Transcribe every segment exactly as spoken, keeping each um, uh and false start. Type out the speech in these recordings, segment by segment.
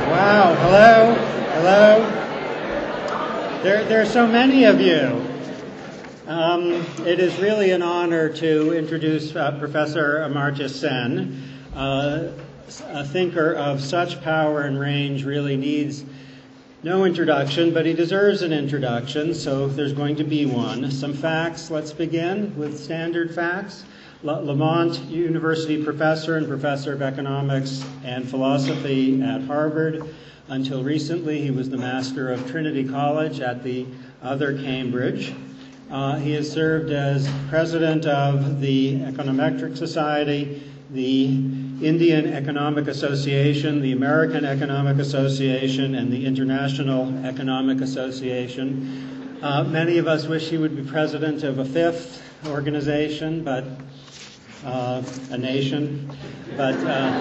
Wow, hello, hello. There, there are so many of you. Um, it is really an honor to introduce uh, Professor Amartya Sen. Uh, a thinker of such power and range really needs no introduction, but he deserves an introduction, so there's going to be one. Some facts, let's begin with standard facts. Lamont University professor and professor of economics and philosophy at Harvard. Until recently, he was the master of Trinity College at the other Cambridge. Uh, he has served as president of the Econometric Society, the Indian Economic Association, the American Economic Association, and the International Economic Association. Uh, many of us wish he would be president of a fifth organization, but uh, a nation. But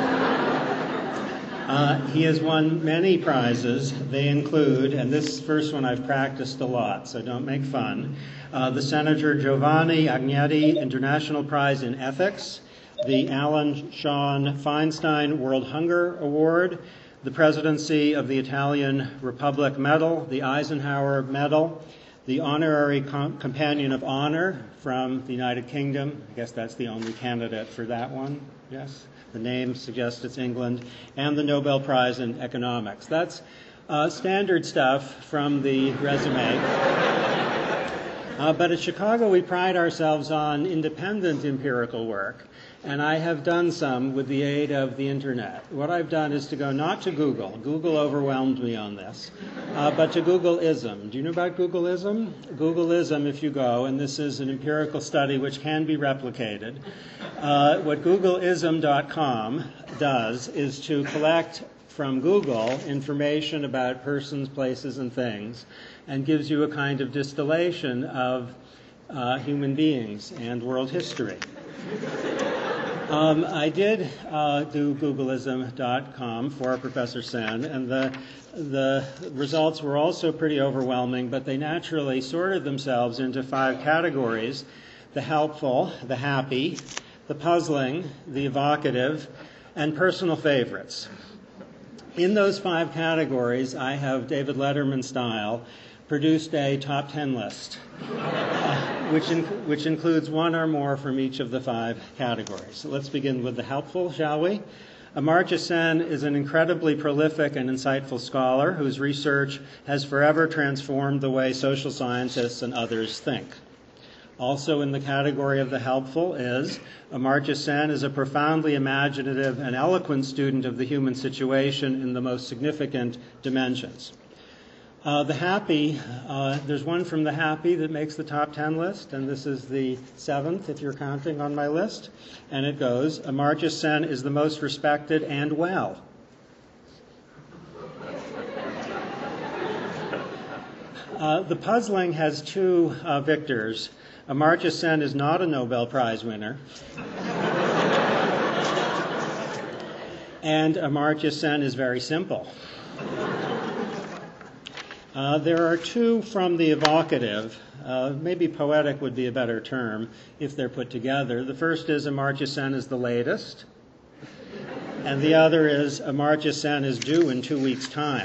uh, uh, he has won many prizes. They include, and this first one I've practiced a lot, so don't make fun, uh, the Senator Giovanni Agnetti International Prize in Ethics, the Alan Sean Feinstein World Hunger Award, the Presidency of the Italian Republic Medal, the Eisenhower Medal, the Honorary Com- Companion of Honor from the United Kingdom. I guess that's the only candidate for that one, yes? The name suggests it's England, and the Nobel Prize in Economics. That's uh, standard stuff from the resume. Uh, but at Chicago, we pride ourselves on independent empirical work, and I have done some with the aid of the internet. What I've done is to go not to Google. Google overwhelmed me on this, uh, but to Googleism. Do you know about Googleism? Googleism, if you go, and this is an empirical study which can be replicated. Uh, what Googleism dot com does is to collect from Google information about persons, places, and things, and gives you a kind of distillation of uh, human beings and world history. Um, I did uh, do Googleism dot com for Professor Sen, and the the results were also pretty overwhelming, but they naturally sorted themselves into five categories: the helpful, the happy, the puzzling, the evocative, and personal favorites. In those five categories, I have, David Letterman style, produced a top ten list, uh, which, in, which includes one or more from each of the five categories. So let's begin with the helpful, shall we? Amartya Sen is an incredibly prolific and insightful scholar whose research has forever transformed the way social scientists and others think. Also in the category of the helpful is Amartya Sen is a profoundly imaginative and eloquent student of the human situation in the most significant dimensions. Uh, the happy, uh, there's one from the happy that makes the top ten list, and this is the seventh if you're counting on my list. And it goes, Amartya Sen is the most respected and well. Uh, the puzzling has two uh, victors. Amartya Sen is not a Nobel Prize winner. And Amartya Sen is very simple. Uh, there are two from the evocative. Uh, maybe poetic would be a better term if they're put together. The first is Amartya Sen is the latest. And the other is Amartya Sen is due in two weeks' time.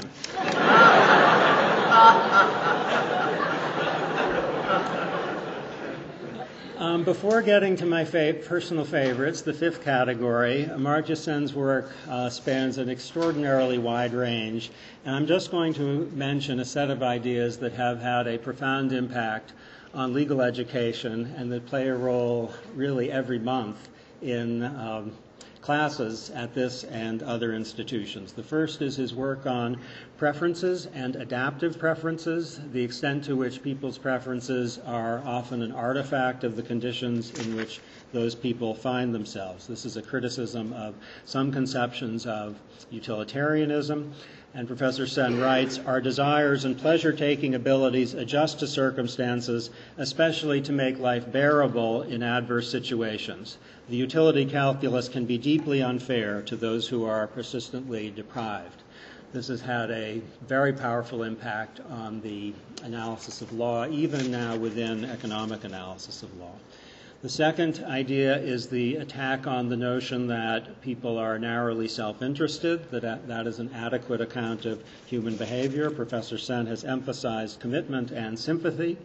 Um, before getting to my fa- personal favorites, the fifth category, Amartya Sen's work uh, spans an extraordinarily wide range, and I'm just going to mention a set of ideas that have had a profound impact on legal education and that play a role really every month in um, classes at this and other institutions. The first is his work on preferences and adaptive preferences, the extent to which people's preferences are often an artifact of the conditions in which those people find themselves. This is a criticism of some conceptions of utilitarianism. And Professor Sen writes, our desires and pleasure-taking abilities adjust to circumstances, especially to make life bearable in adverse situations. The utility calculus can be deeply unfair to those who are persistently deprived. This has had a very powerful impact on the analysis of law, even now within economic analysis of law. The second idea is the attack on the notion that people are narrowly self-interested, that that is an adequate account of human behavior. Professor Sen has emphasized commitment and sympathy,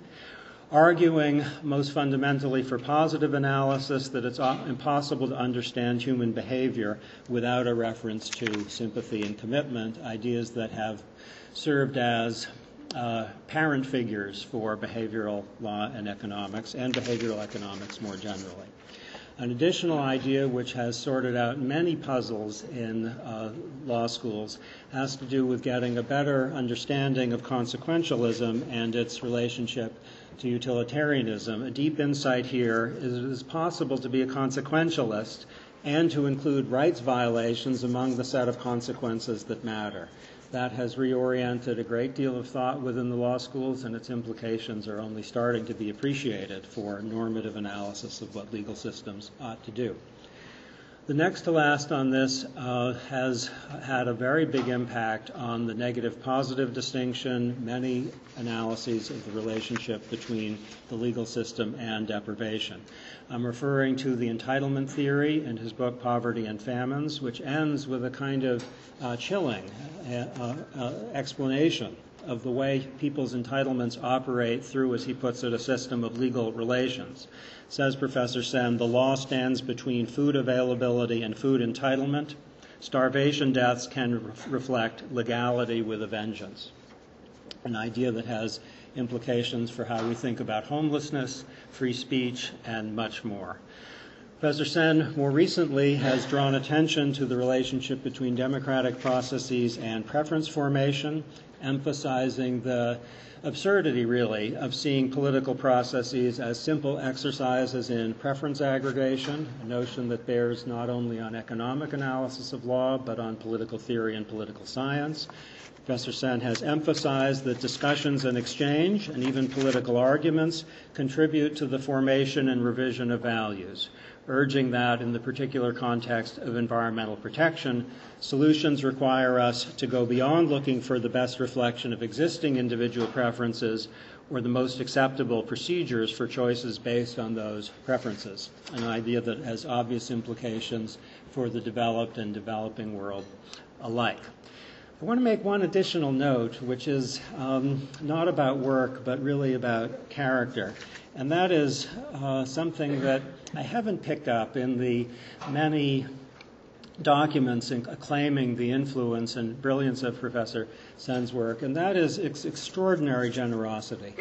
arguing most fundamentally for positive analysis that it's impossible to understand human behavior without a reference to sympathy and commitment, ideas that have served as uh, parent figures for behavioral law and economics, and behavioral economics more generally. An additional idea which has sorted out many puzzles in uh, law schools has to do with getting a better understanding of consequentialism and its relationship to utilitarianism. A deep insight here is it is possible to be a consequentialist and to include rights violations among the set of consequences that matter. That has reoriented a great deal of thought within the law schools, and its implications are only starting to be appreciated for normative analysis of what legal systems ought to do. The next to last on this uh, has had a very big impact on the negative-positive distinction, many analyses of the relationship between the legal system and deprivation. I'm referring to the entitlement theory in his book Poverty and Famines, which ends with a kind of uh, chilling uh, uh, explanation of the way people's entitlements operate through, as he puts it, a system of legal relations. Says Professor Sen, the law stands between food availability and food entitlement. Starvation deaths can re- reflect legality with a vengeance, an idea that has implications for how we think about homelessness, free speech, and much more. Professor Sen more recently has drawn attention to the relationship between democratic processes and preference formation, emphasizing the absurdity, really, of seeing political processes as simple exercises in preference aggregation, a notion that bears not only on economic analysis of law, but on political theory and political science. Professor Sen has emphasized that discussions and exchange, and even political arguments, contribute to the formation and revision of values, urging that in the particular context of environmental protection, solutions require us to go beyond looking for the best reflection of existing individual preferences or the most acceptable procedures for choices based on those preferences, an idea that has obvious implications for the developed and developing world alike. I want to make one additional note, which is um, not about work, but really about character. And that is uh, something that I haven't picked up in the many documents acclaiming the influence and brilliance of Professor Sen's work, and that is ex- extraordinary generosity.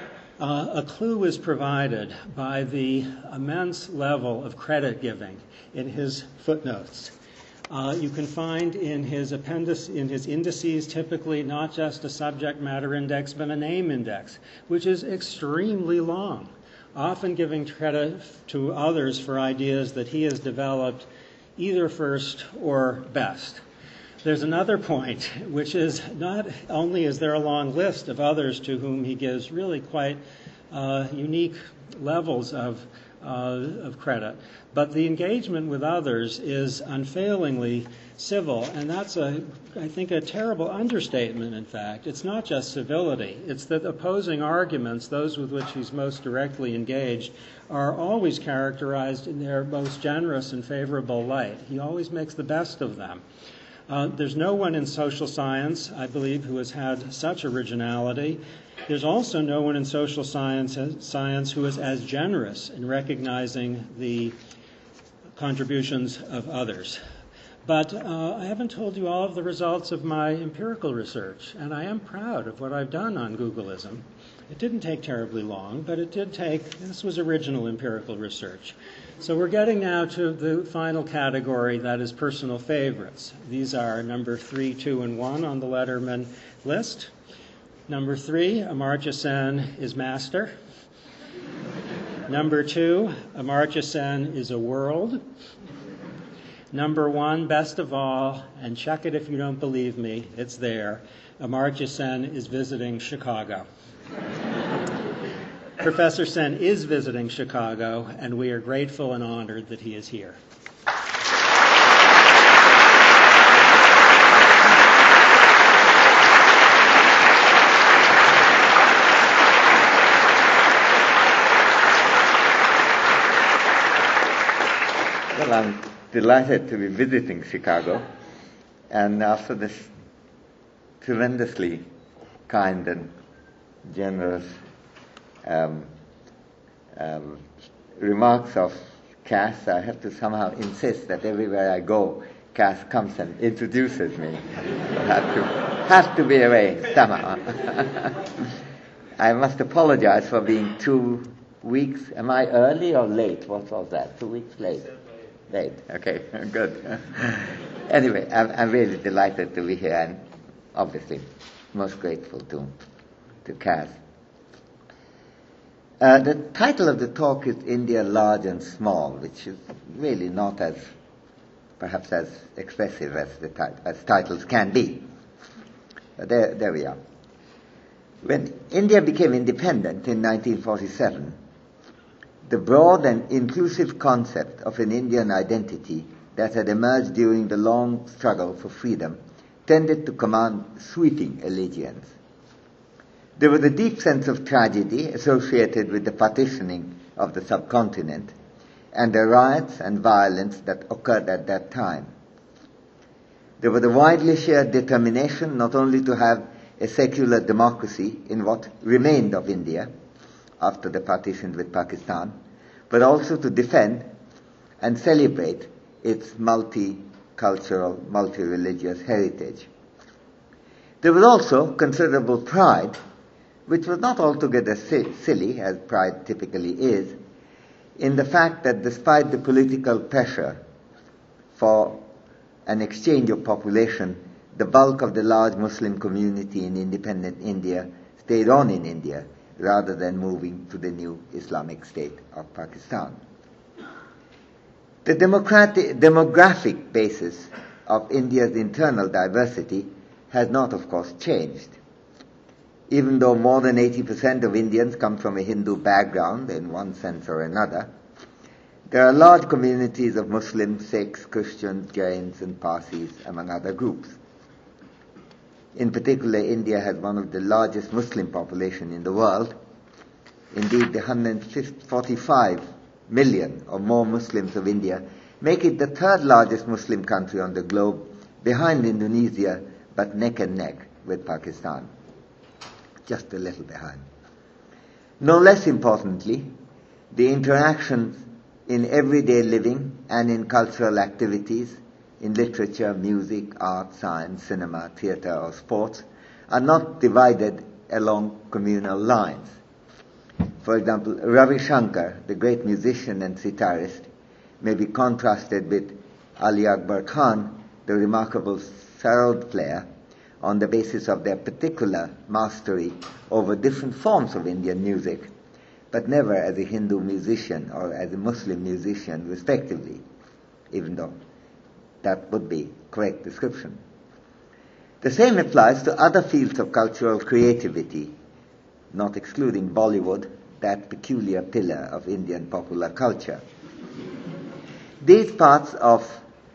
Uh, a clue is provided by the immense level of credit giving in his footnotes. Uh, you can find in his appendix, in his indices, typically not just a subject matter index, but a name index, which is extremely long, often giving credit to others for ideas that he has developed either first or best. There's another point, which is not only is there a long list of others to whom he gives really quite uh, unique levels of Uh, of credit, but the engagement with others is unfailingly civil, and that's a, I think, a terrible understatement. In fact, it's not just civility; it's that opposing arguments, those with which he's most directly engaged, are always characterized in their most generous and favorable light. He always makes the best of them. Uh, there's no one in social science, I believe, who has had such originality. There's also no one in social science, science who is as generous in recognizing the contributions of others. But uh, I haven't told you all of the results of my empirical research, and I am proud of what I've done on Googleism. It didn't take terribly long, but it did take, this was original empirical research. So we're getting now to the final category, that is personal favorites. These are number three, two, and one on the Letterman list. Number three, Amartya Sen is master. Number two, Amartya Sen is a world. Number one, best of all, and check it if you don't believe me, it's there, Amartya Sen is visiting Chicago. Professor Sen is visiting Chicago, and we are grateful and honored that he is here. all, I'm delighted to be visiting Chicago, and after this tremendously kind and generous um, um, remarks of Cass, I have to somehow insist that everywhere I go, Cass comes and introduces me. have to have to be arranged somehow. I must apologize for being two weeks. Am I early or late? What was that? Two weeks late. Late. Okay, good. Anyway, I'm, I'm really delighted to be here, and obviously most grateful to to Cass. Uh, the title of the talk is India Large and Small, which is really not as, perhaps as expressive as the tit- as titles can be. But there, there we are. When India became independent in nineteen forty-seven, the broad and inclusive concept of an Indian identity that had emerged during the long struggle for freedom tended to command sweeping allegiance. There was a deep sense of tragedy associated with the partitioning of the subcontinent and the riots and violence that occurred at that time. There was a widely shared determination not only to have a secular democracy in what remained of India after the partition with Pakistan, but also to defend and celebrate its multicultural, multi-religious heritage. There was also considerable pride, which was not altogether si- silly, as pride typically is, in the fact that despite the political pressure for an exchange of population, the bulk of the large Muslim community in independent India stayed on in India rather than moving to the new Islamic state of Pakistan. The democratic, demographic basis of India's internal diversity has not, of course, changed. Even though more than eighty percent of Indians come from a Hindu background in one sense or another, there are large communities of Muslims, Sikhs, Christians, Jains, and Parsis, among other groups. In particular, India has one of the largest Muslim population in the world. Indeed, the one hundred forty-five million or more Muslims of India make it the third largest Muslim country on the globe, behind Indonesia, but neck and neck with Pakistan. Just a little behind. No less importantly, the interactions in everyday living and in cultural activities, in literature, music, art, science, cinema, theatre, or sports, are not divided along communal lines. For example, Ravi Shankar, the great musician and sitarist, may be contrasted with Ali Akbar Khan, the remarkable sarod player, on the basis of their particular mastery over different forms of Indian music, but never as a Hindu musician or as a Muslim musician, respectively, even though that would be correct description. The same applies to other fields of cultural creativity, not excluding Bollywood, that peculiar pillar of Indian popular culture. These parts of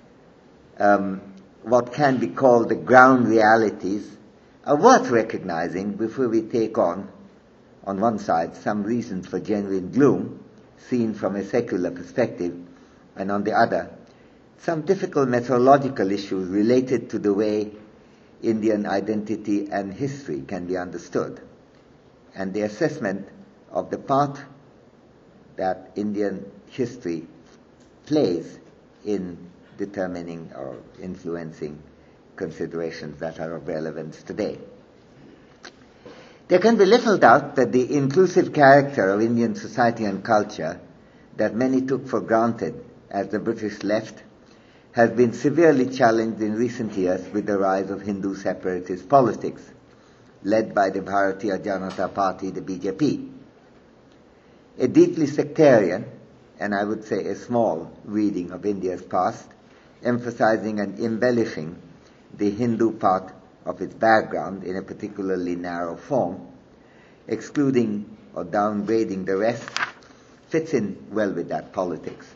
um, what can be called the ground realities are worth recognizing before we take on, on one side, some reasons for genuine gloom, seen from a secular perspective, and on the other, some difficult methodological issues related to the way Indian identity and history can be understood, and the assessment of the part that Indian history plays in determining or influencing considerations that are of relevance today. There can be little doubt that the inclusive character of Indian society and culture that many took for granted as the British left has been severely challenged in recent years with the rise of Hindu separatist politics, led by the Bharatiya Janata Party, the B J P. A deeply sectarian, and I would say a small, reading of India's past, emphasizing and embellishing the Hindu part of its background in a particularly narrow form, excluding or downgrading the rest, fits in well with that politics.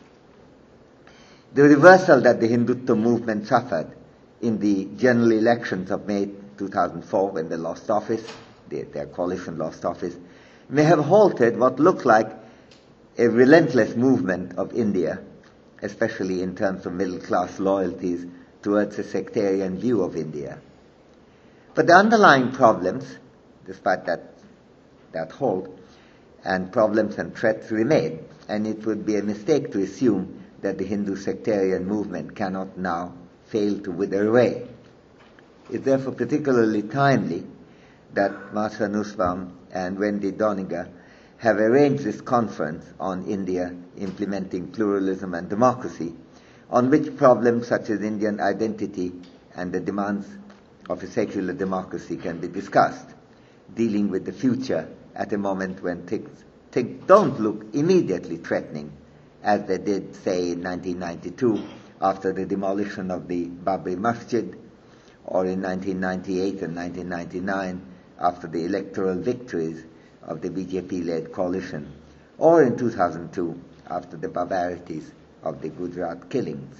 The reversal that the Hindutva movement suffered in the general elections of May two thousand four, when they lost office, they, their coalition lost office, may have halted what looked like a relentless movement of India especially in terms of middle-class loyalties towards a sectarian view of India. But the underlying problems, despite that, that hold, and problems and threats remain, and it would be a mistake to assume that the Hindu sectarian movement cannot now fail to wither away. It's therefore particularly timely that Marsha Nussbaum and Wendy Doniger have arranged this conference on India implementing pluralism and democracy, on which problems such as Indian identity and the demands of a secular democracy can be discussed, dealing with the future at a moment when things, things don't look immediately threatening, as they did, say, in nineteen ninety-two after the demolition of the Babri Masjid, or in nineteen ninety-eight and nineteen ninety-nine after the electoral victories of the B J P-led coalition, or in two thousand two after the barbarities of the Gujarat killings.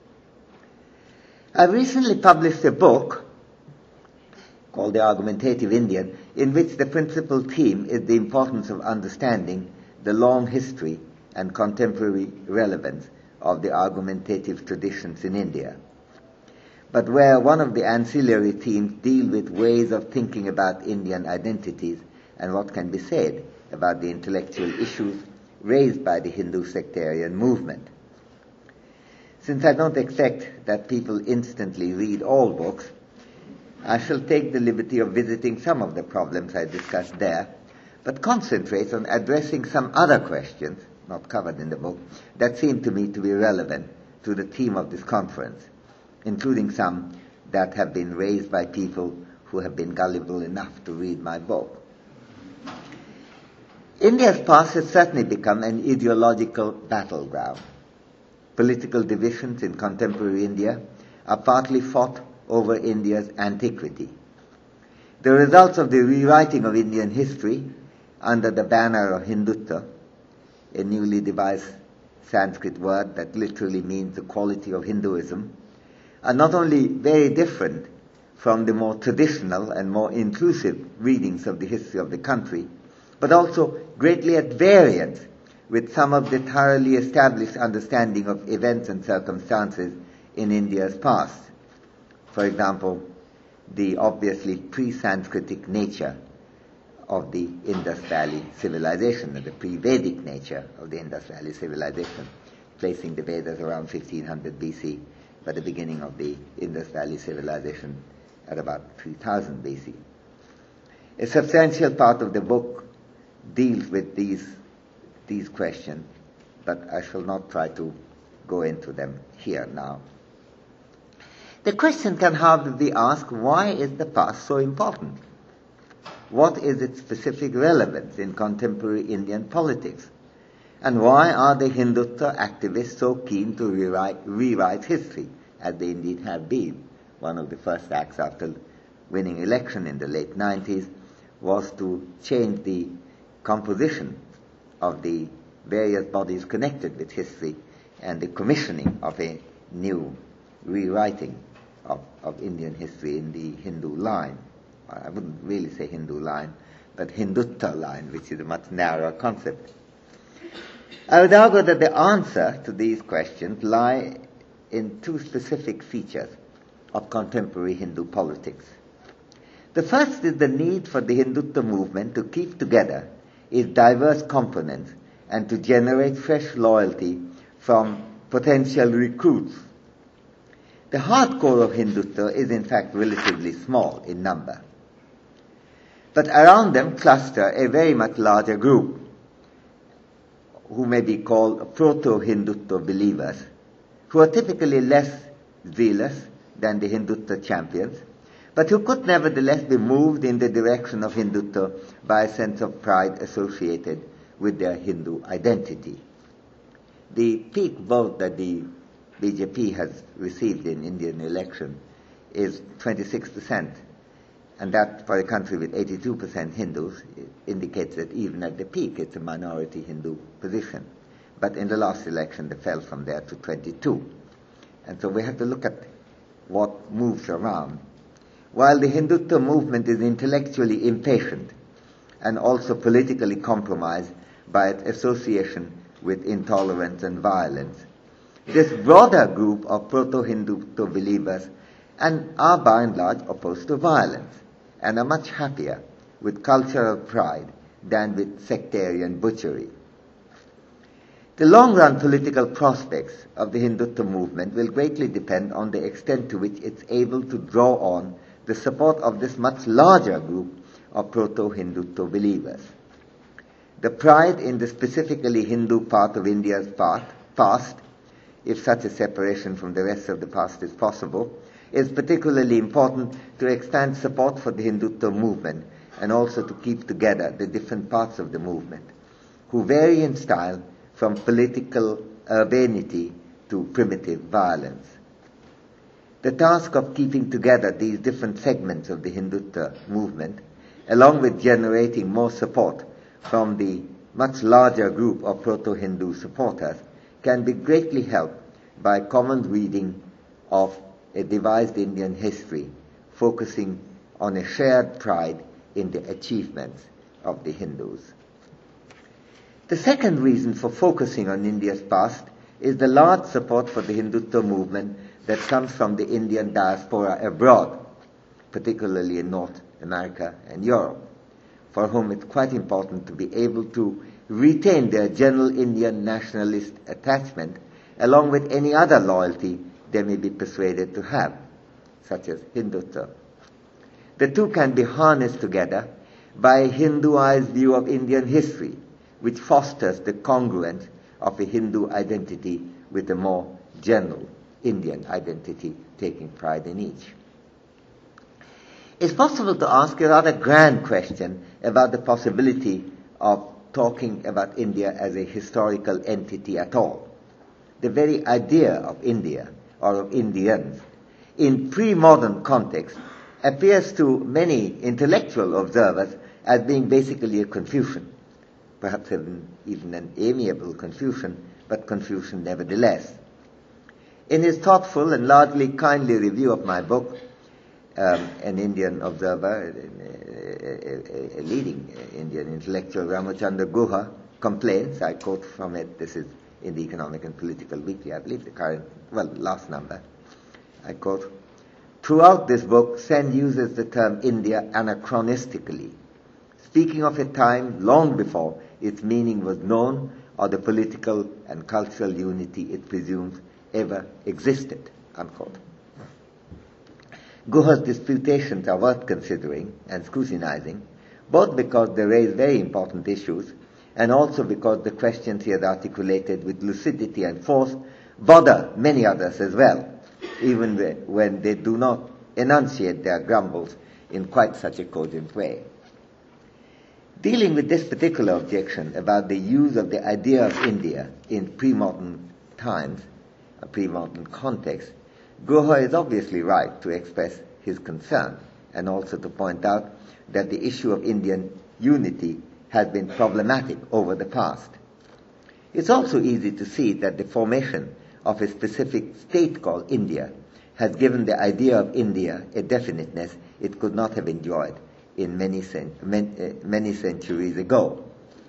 I recently published a book called The Argumentative Indian, in which the principal theme is the importance of understanding the long history and contemporary relevance of the argumentative traditions in India, but where one of the ancillary themes deal with ways of thinking about Indian identities and what can be said about the intellectual issues raised by the Hindu sectarian movement. Since I don't expect that people instantly read all books, I shall take the liberty of visiting some of the problems I discussed there, but concentrate on addressing some other questions, not covered in the book, that seem to me to be relevant to the theme of this conference, including some that have been raised by people who have been gullible enough to read my book. India's past has certainly become an ideological battleground. Political divisions in contemporary India are partly fought over India's antiquity. The results of the rewriting of Indian history under the banner of Hindutva, a newly devised Sanskrit word that literally means the quality of Hinduism, are not only very different from the more traditional and more inclusive readings of the history of the country, but also greatly at variance with some of the thoroughly established understanding of events and circumstances in India's past. For example, the obviously pre-Sanskritic nature of the Indus Valley civilization, and the pre-Vedic nature of the Indus Valley civilization, placing the Vedas around fifteen hundred B C, but the beginning of the Indus Valley civilization at about three thousand B C. A substantial part of the book deals with these, these questions, but I shall not try to go into them here now. The question can hardly be asked, why is the past so important? What is its specific relevance in contemporary Indian politics? And why are the Hindutva activists so keen to rewrite, rewrite history, as they indeed have been? One of the first acts after winning election in the late nineties was to change the composition of the various bodies connected with history and the commissioning of a new rewriting of, of Indian history in the Hindu line. I wouldn't really say Hindu line, but Hindutva line, which is a much narrower concept. I would argue that the answer to these questions lie in two specific features of contemporary Hindu politics. The first is the need for the Hindutva movement to keep together its diverse components and to generate fresh loyalty from potential recruits. The hardcore of Hindutva is in fact relatively small in number, but around them cluster a very much larger group who may be called proto-Hindutva believers, who are typically less zealous than the Hindutva champions, but who could nevertheless be moved in the direction of Hindutva by a sense of pride associated with their Hindu identity. The peak vote that the B J P has received in Indian election is twenty-six percent, and that for a country with eighty-two percent Hindus indicates that even at the peak it's a minority Hindu position. But in the last election they fell from there to twenty-two. And so we have to look at what moves around. While the Hindutva movement is intellectually impatient and also politically compromised by its association with intolerance and violence, this broader group of proto-Hindutva believers and are by and large opposed to violence and are much happier with cultural pride than with sectarian butchery. The long-run political prospects of the Hindutva movement will greatly depend on the extent to which it's able to draw on the support of this much larger group of proto-Hindutva believers. The pride in the specifically Hindu part of India's past, if such a separation from the rest of the past is possible, is particularly important to expand support for the Hindutva movement and also to keep together the different parts of the movement, who vary in style from political urbanity to primitive violence. The task of keeping together these different segments of the Hindutva movement, along with generating more support from the much larger group of proto-Hindu supporters, can be greatly helped by common reading of a devised Indian history, focusing on a shared pride in the achievements of the Hindus. The second reason for focusing on India's past is the large support for the Hindutva movement that comes from the Indian diaspora abroad, particularly in North America and Europe, for whom it's quite important to be able to retain their general Indian nationalist attachment along with any other loyalty they may be persuaded to have, such as Hindutva. The two can be harnessed together by a Hinduized view of Indian history, which fosters the congruence of a Hindu identity with a more general Indian identity, taking pride in each. It's possible to ask a rather grand question about the possibility of talking about India as a historical entity at all. The very idea of India, or of Indians, in pre-modern context, appears to many intellectual observers as being basically a confusion, perhaps even, even an amiable confusion, but confusion nevertheless. In his thoughtful and largely kindly review of my book, um, an Indian observer, a, a, a leading Indian intellectual, Ramachandra Guha, complains, I quote from it, this is in the Economic and Political Weekly, I believe the current, well, last number, I quote, "Throughout this book, Sen uses the term India anachronistically, speaking of a time long before its meaning was known or the political and cultural unity it presumes ever existed," unquote. Guha's disputations are worth considering and scrutinizing, both because they raise very important issues and also because the questions he has articulated with lucidity and force bother many others as well, even when they do not enunciate their grumbles in quite such a cogent way. Dealing with this particular objection about the use of the idea of India in pre-modern times, a pre-modern context, Guha is obviously right to express his concern and also to point out that the issue of Indian unity has been problematic over the past. It's also easy to see that the formation of a specific state called India has given the idea of India a definiteness it could not have enjoyed in many, cent- many centuries ago.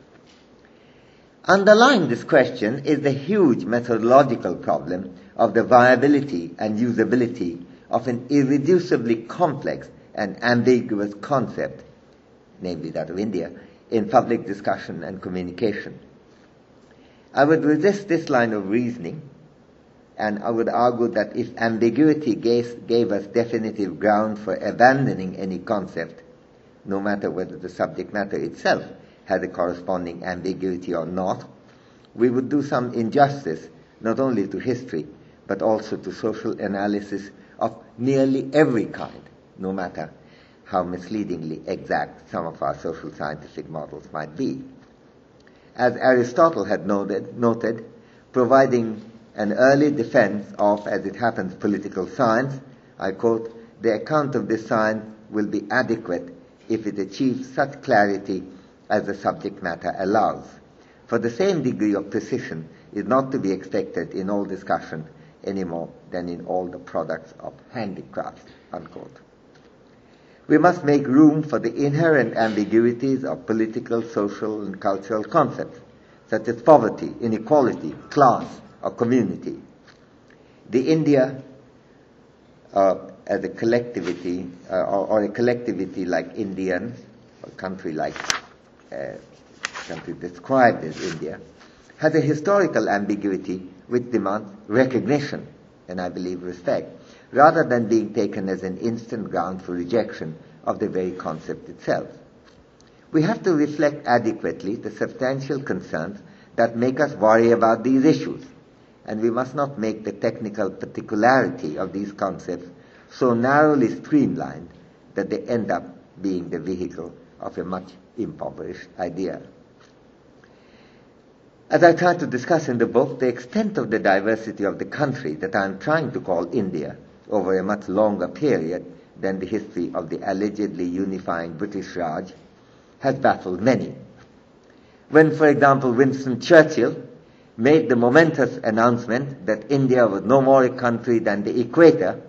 Underlying this question is the huge methodological problem of the viability and usability of an irreducibly complex and ambiguous concept, namely that of India, in public discussion and communication. I would resist this line of reasoning, and I would argue that if ambiguity gave, gave us definitive ground for abandoning any concept, no matter whether the subject matter itself had a corresponding ambiguity or not, we would do some injustice not only to history, but also to social analysis of nearly every kind, no matter how misleadingly exact some of our social scientific models might be. As Aristotle had noted, noted, providing an early defense of, as it happens, political science, I quote, "The account of this science will be adequate if it achieves such clarity as the subject matter allows. For the same degree of precision is not to be expected in all discussion any more than in all the products of handicrafts," unquote. We must make room for the inherent ambiguities of political, social, and cultural concepts, such as poverty, inequality, class, or community. the India uh, as a collectivity, uh, or, or a collectivity like Indian, a country like uh, country described as India, has a historical ambiguity which demands recognition, and I believe respect, rather than being taken as an instant ground for rejection of the very concept itself. We have to reflect adequately the substantial concerns that make us worry about these issues, and we must not make the technical particularity of these concepts so narrowly streamlined that they end up being the vehicle of a much impoverished idea. As I try to discuss in the book, the extent of the diversity of the country that I am trying to call India over a much longer period than the history of the allegedly unifying British Raj has baffled many. When, for example, Winston Churchill made the momentous announcement that India was no more a country than the equator,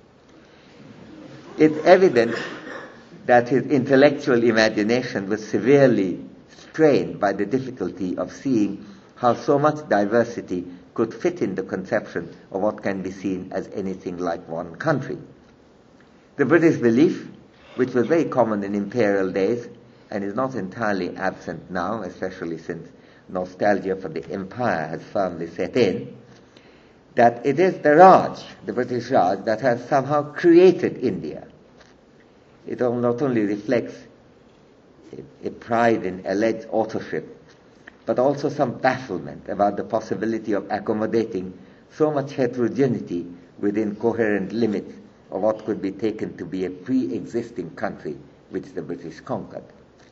it's evident that his intellectual imagination was severely strained by the difficulty of seeing how so much diversity could fit in the conception of what can be seen as anything like one country. The British belief, which was very common in imperial days and is not entirely absent now, especially since nostalgia for the empire has firmly set in, that it is the Raj, the British Raj, that has somehow created India. It not only reflects a pride in alleged authorship, but also some bafflement about the possibility of accommodating so much heterogeneity within coherent limits of what could be taken to be a pre-existing country which the British conquered.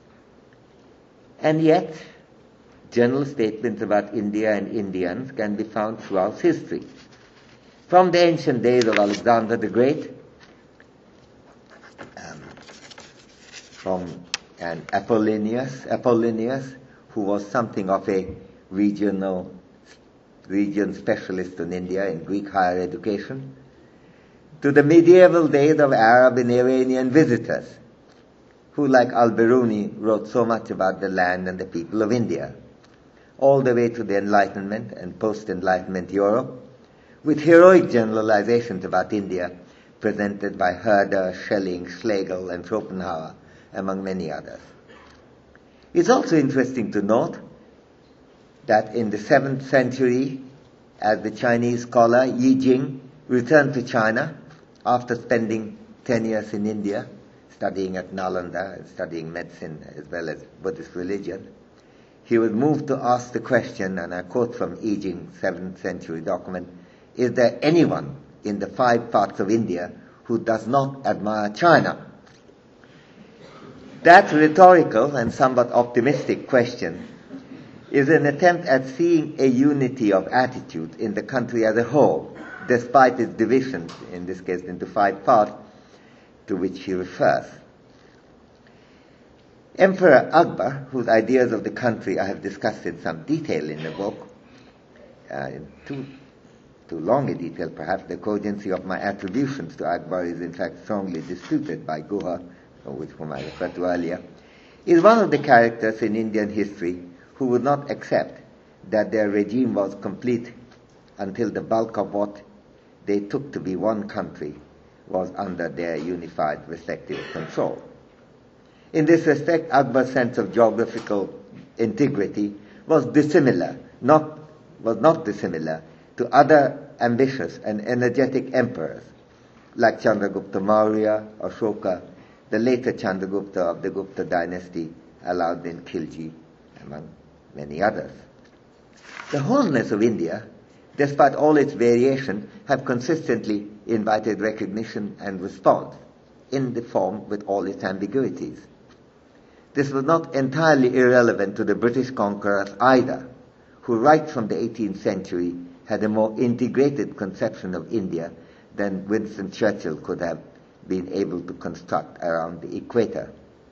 And yet, general statements about India and Indians can be found throughout history. From the ancient days of Alexander the Great, um, from and Apollonius, Apollonius, who was something of a regional, region specialist in India in Greek higher education, to the medieval days of Arab and Iranian visitors, who, like Al-Biruni, wrote so much about the land and the people of India, all the way to the Enlightenment and post-Enlightenment Europe, with heroic generalizations about India presented by Herder, Schelling, Schlegel, and Schopenhauer, among many others. It's also interesting to note that in the seventh century, as the Chinese scholar Yi Jing returned to China after spending ten years in India, studying at Nalanda and studying medicine as well as Buddhist religion, he was moved to ask the question, and I quote from Yi Jing's seventh century document, "Is there anyone in the five parts of India who does not admire China?" That rhetorical and somewhat optimistic question is an attempt at seeing a unity of attitude in the country as a whole, despite its divisions, in this case into five parts, to which he refers. Emperor Akbar, whose ideas of the country I have discussed in some detail in the book, uh, in too, too long a detail perhaps, the cogency of my attributions to Akbar is in fact strongly disputed by Guha, with whom I referred to earlier, is one of the characters in Indian history who would not accept that their regime was complete until the bulk of what they took to be one country was under their unified respective control. In this respect, Akbar's sense of geographical integrity was dissimilar, not, was not dissimilar to other ambitious and energetic emperors like Chandragupta Maurya, Ashoka, the later Chandragupta of the Gupta dynasty, Alauddin Khilji, among many others. The wholeness of India, despite all its variation, have consistently invited recognition and response in the form with all its ambiguities. This was not entirely irrelevant to the British conquerors either, who right from the eighteenth century had a more integrated conception of India than Winston Churchill could have been able to construct around the equator.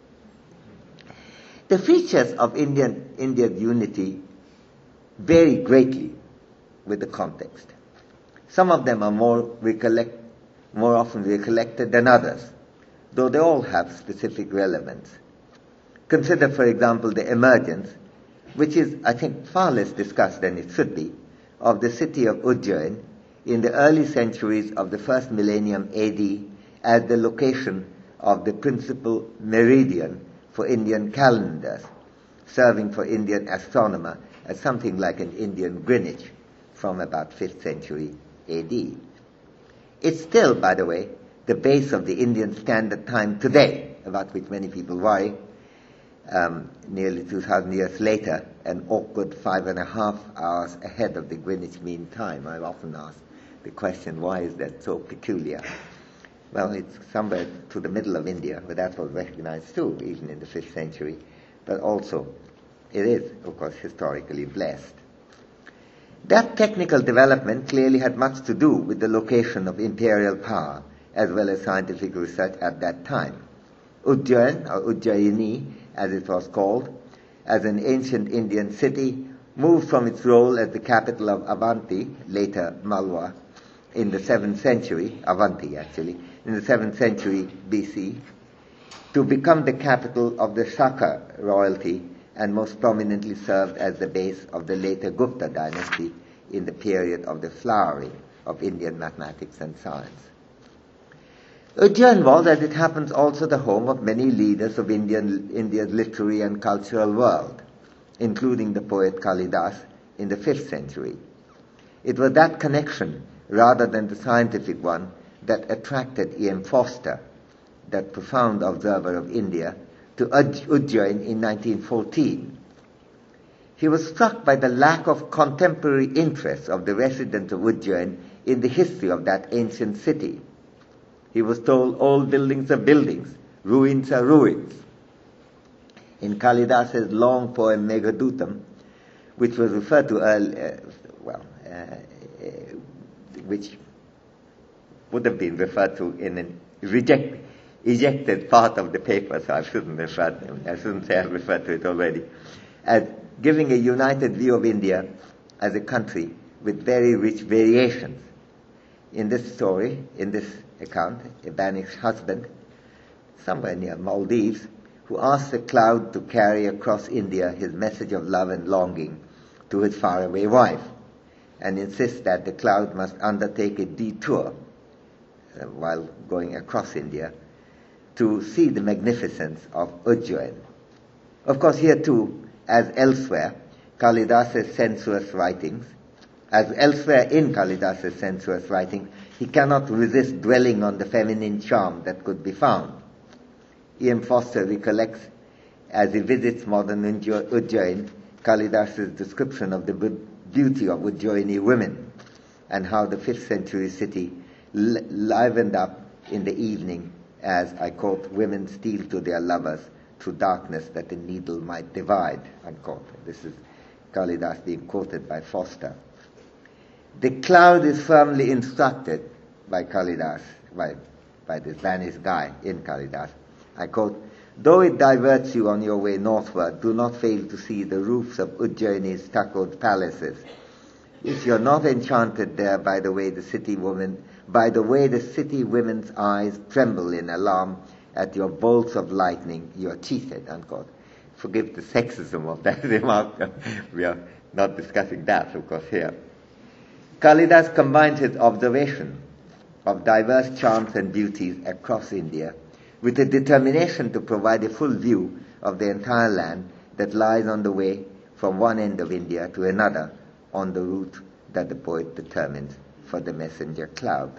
The features of Indian, India's unity vary greatly with the context. Some of them are more recollect, more often recollected than others, though they all have specific relevance. Consider, for example, the emergence, which is, I think, far less discussed than it should be, of the city of Ujjain in the early centuries of the first millennium A D as the location of the principal meridian for Indian calendars, serving for Indian astronomer as something like an Indian Greenwich from about fifth century A D. It's still, by the way, the base of the Indian Standard Time today, about which many people worry, um, nearly two thousand years later, an awkward five and a half hours ahead of the Greenwich Mean Time. I've often asked the question, why is that so peculiar? Well, it's somewhere to the middle of India, but that was recognized too, even in the fifth century. But also, it is, of course, historically blessed. That technical development clearly had much to do with the location of imperial power, as well as scientific research at that time. Ujjain, or Ujjayini, as it was called, as an ancient Indian city, moved from its role as the capital of Avanti, later Malwa, in the seventh century, Avanti actually, in the seventh century B C, to become the capital of the Shaka royalty, and most prominently served as the base of the later Gupta dynasty in the period of the flowering of Indian mathematics and science. Ujjain was, as it happens, also the home of many leaders of Indian, India's literary and cultural world, including the poet Kalidas in the fifth century. It was that connection, rather than the scientific one, that attracted E M Foster, that profound observer of India, to Ujjain in nineteen fourteen. He was struck by the lack of contemporary interest of the residents of Ujjain in the history of that ancient city. He was told old buildings are buildings, ruins are ruins. In Kalidas's long poem Meghadutam, which was referred to earlier, uh, well, uh, uh, which would have been referred to in an reject, ejected part of the paper, so I shouldn't refer to, I shouldn't say I've referred to it already, as giving a united view of India as a country with very rich variations. In this story, in this account, a banished husband, somewhere near Maldives, who asks a cloud to carry across India his message of love and longing to his faraway wife, and insists that the cloud must undertake a detour uh, while going across India to see the magnificence of Ujjain. Of course, here too, as elsewhere, Kalidas's sensuous writings, as elsewhere in Kalidas's sensuous writings, he cannot resist dwelling on the feminine charm that could be found. E M Foster recollects, as he visits modern Ujjain, Kalidas's description of the beauty of Ujjaini women, and how the fifth century city li- livened up in the evening as, I quote, women steal to their lovers through darkness that the needle might divide, unquote. This is Kalidas being quoted by Foster. The cloud is firmly instructed by Kalidas, by, by this banished guy in Kalidas. I quote, though it diverts you on your way northward, do not fail to see the roofs of Ujjaini's stuccoed palaces. If you're not enchanted there by the way the city woman, by the way the city women's eyes tremble in alarm at your bolts of lightning, you are cheated, unquote. Forgive the sexism of that remark. We are not discussing that, of course, here. Kalidas combined his observation of diverse charms and beauties across India with a determination to provide a full view of the entire land that lies on the way from one end of India to another on the route that the poet determines for the messenger cloud.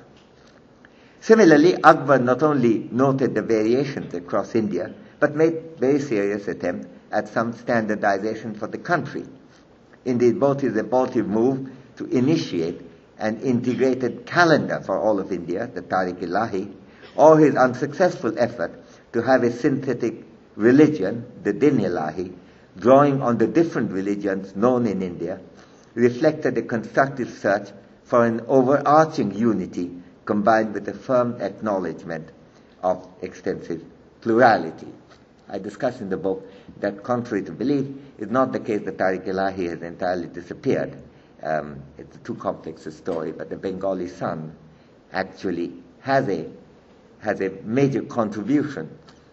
Similarly, Akbar not only noted the variations across India, but made very serious attempt at some standardization for the country. Indeed, both his abortive move to initiate an integrated calendar for all of India, the Tariq-e-Ilahi, or his unsuccessful effort to have a synthetic religion, the Din-e-Ilahi, drawing on the different religions known in India, reflected a constructive search for an overarching unity combined with a firm acknowledgement of extensive plurality. I discuss in the book that, contrary to belief, is not the case that Tariq-e-Ilahi has entirely disappeared. Um, it's too complex a story, but the Bengali Sun actually has a has a major contribution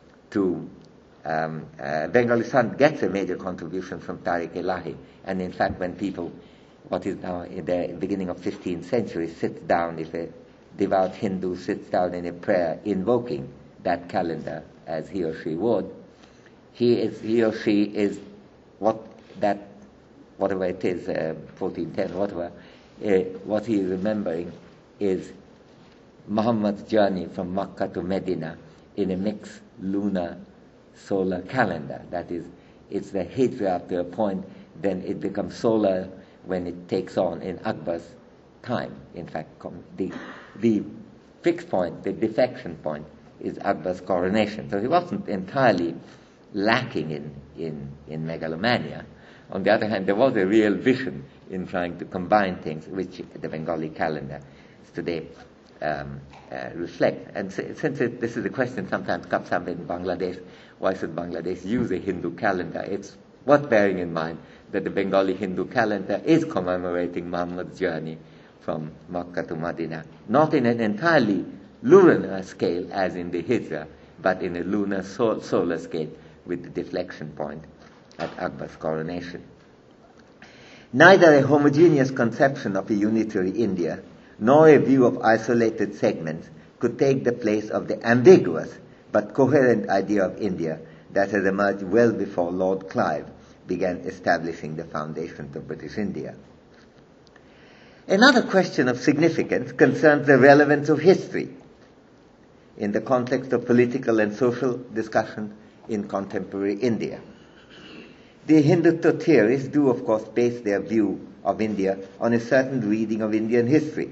to um, uh, Bengali Sun gets a major contribution from Tariq-e-Ilahi, and in fact, when people what is now in the beginning of fifteenth century, sits down, if a devout Hindu sits down in a prayer invoking that calendar as he or she would, he is he or she is what that whatever it is, uh, fourteen ten, whatever, uh, what he is remembering is Muhammad's journey from Makkah to Medina in a mixed lunar solar calendar. That is, it's the hijra up to a point, then it becomes solar when it takes on in Akbar's time. In fact, the the fixed point, the defection point, is Akbar's coronation. So he wasn't entirely lacking in, in, in megalomania. On the other hand, there was a real vision in trying to combine things, which the Bengali calendar today um, uh, reflect. And s- since it, this is a question sometimes comes up in Bangladesh, why should Bangladesh use a Hindu calendar? It's worth bearing in mind that the Bengali Hindu calendar is commemorating Muhammad's journey from Makkah to Medina, not in an entirely lunar scale as in the Hijra, but in a lunar sol- solar scale with the deflection point at Akbar's coronation. Neither a homogeneous conception of a unitary India nor a view of isolated segments could take the place of the ambiguous but coherent idea of India that has emerged well before Lord Clive began establishing the foundations of British India. Another question of significance concerns the relevance of history in the context of political and social discussion in contemporary India. The Hindutva theorists do, of course, base their view of India on a certain reading of Indian history.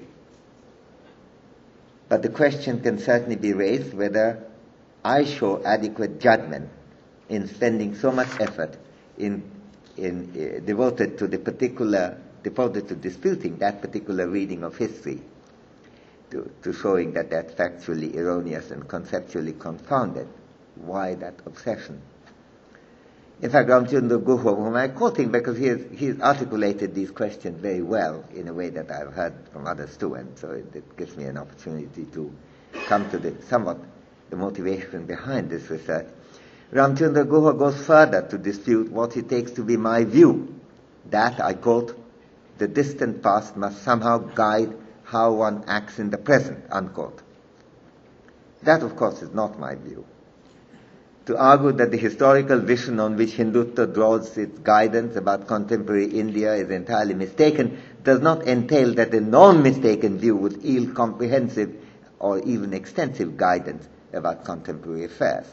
But the question can certainly be raised whether I show adequate judgment in spending so much effort in, in uh, devoted to the particular, devoted to disputing that particular reading of history, to, to showing that that's factually erroneous and conceptually confounded. Why that obsession? In fact, Ramchandra Guha, whom I'm quoting because he has, he's articulated these questions very well in a way that I've heard from others too, and so it, it gives me an opportunity to come to the somewhat the motivation behind this research. Ramchandra Guha goes further to dispute what he takes to be my view, that, I quote, the distant past must somehow guide how one acts in the present, unquote. That, of course, is not my view. To argue that the historical vision on which Hindutva draws its guidance about contemporary India is entirely mistaken does not entail that a non-mistaken view would yield comprehensive or even extensive guidance about contemporary affairs.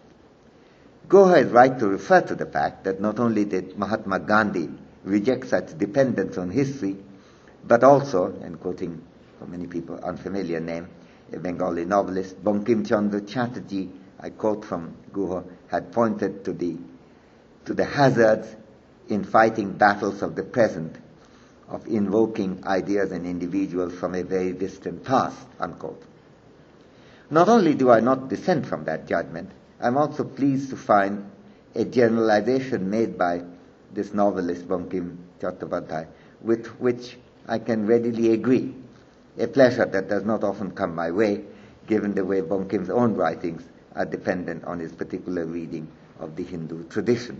Guha is right to refer to the fact that not only did Mahatma Gandhi reject such dependence on history, but also, and quoting for many people unfamiliar name, a Bengali novelist, Bankim Chandra Chatterjee, I quote from Guha, had pointed to the to the hazards in fighting battles of the present, of invoking ideas and individuals from a very distant past, unquote. Not only do I not dissent from that judgment, I'm also pleased to find a generalization made by this novelist, Bankim Chattopadhyay, with which I can readily agree, a pleasure that does not often come my way, given the way Bankim's own writings are dependent on his particular reading of the Hindu tradition.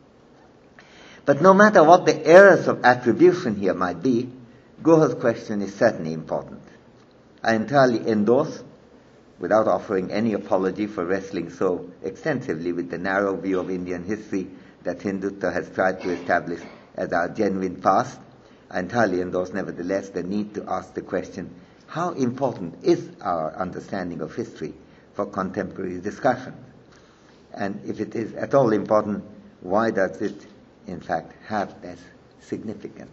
But no matter what the errors of attribution here might be, Guha's question is certainly important. I entirely endorse, without offering any apology for wrestling so extensively with the narrow view of Indian history that Hindutva has tried to establish as our genuine past, I entirely endorse, nevertheless, the need to ask the question, how important is our understanding of history for contemporary discussion? And if it is at all important, why does it, in fact, have less significance?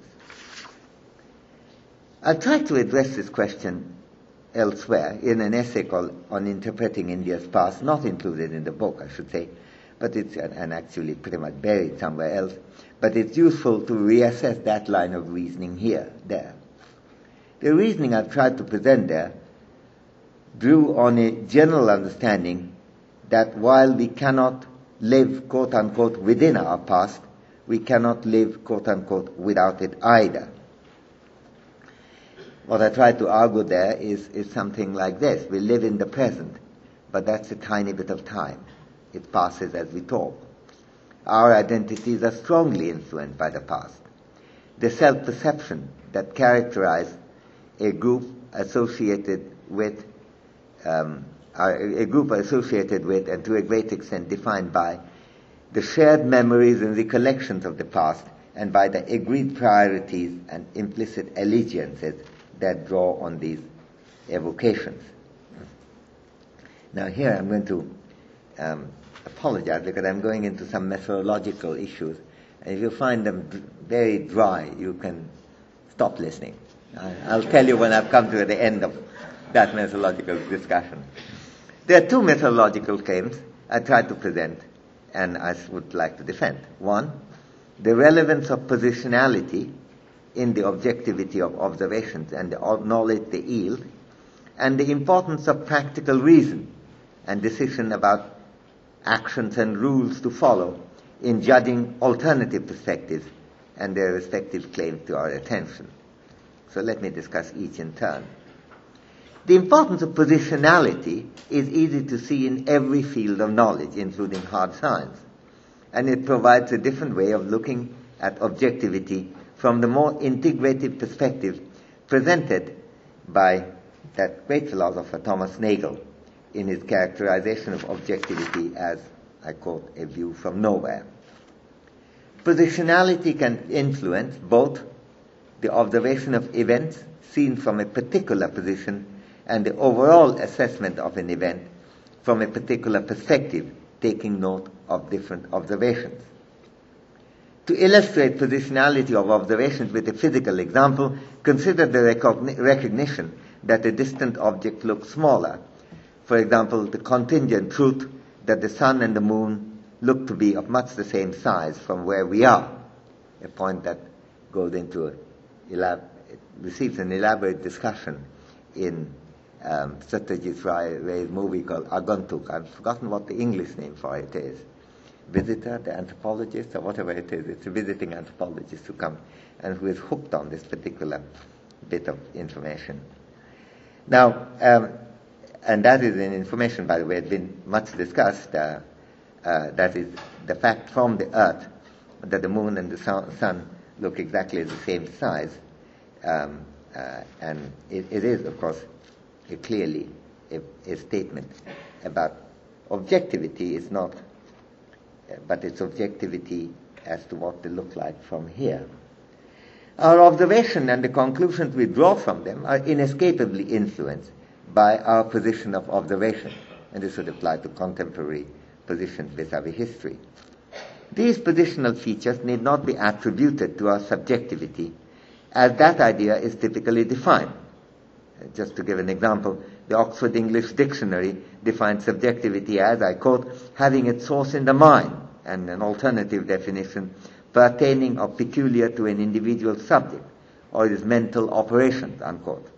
I've tried to address this question elsewhere in an essay called On Interpreting India's Past, not included in the book, I should say, but it's and actually pretty much buried somewhere else. But it's useful to reassess that line of reasoning here, there. The reasoning I've tried to present there drew on a general understanding that while we cannot live, quote-unquote, within our past, we cannot live, quote-unquote, without it either. What I try to argue there is, is something like this. We live in the present, but that's a tiny bit of time. It passes as we talk. Our identities are strongly influenced by the past. the self-perception that characterize a group associated with, um, a group associated with and to a great extent defined by the shared memories and recollections of the past and by the agreed priorities and implicit allegiances that draw on these evocations. Now here I'm going to um, apologize because I'm going into some methodological issues, and if you find them d- very dry, you can stop listening. I- I'll tell you when I've come to the end of that methodological discussion. There are two methodological claims I try to present and I would like to defend. One, the relevance of positionality in the objectivity of observations and the knowledge they yield, and the importance of practical reason and decision about actions and rules to follow in judging alternative perspectives and their respective claims to our attention. So let me discuss each in turn. The importance of positionality is easy to see in every field of knowledge, including hard science, and it provides a different way of looking at objectivity from the more integrated perspective presented by that great philosopher Thomas Nagel in his characterization of objectivity as, I quote, a view from nowhere. Positionality can influence both the observation of events seen from a particular position and the overall assessment of an event from a particular perspective, taking note of different observations. To illustrate positionality of observations with a physical example, consider the recogni- recognition that a distant object looks smaller. For example, the contingent truth that the sun and the moon look to be of much the same size from where we are, a point that goes into a elab- receives an elaborate discussion in um, Satyajit Ray's movie called Agantuk. I've forgotten what the English name for it is. Visitor, the anthropologist, or whatever it is. It's a visiting anthropologist who comes and who is hooked on this particular bit of information. Now, um, and that is an information, by the way, it's been much discussed, uh, uh, that is the fact from the Earth that the moon and the sun look exactly the same size. Um, uh, and it, it is, of course, a clearly a, a statement about objectivity. Is not, uh, but it's objectivity as to what they look like from here. Our observation and the conclusions we draw from them are inescapably influenced by our position of observation, and this would apply to contemporary positions vis-à-vis history. These positional features need not be attributed to our subjectivity, as that idea is typically defined. Just to give an example, the Oxford English Dictionary defines subjectivity as, I quote, having its source in the mind, and an alternative definition, pertaining or peculiar to an individual subject, or his mental operations, unquote.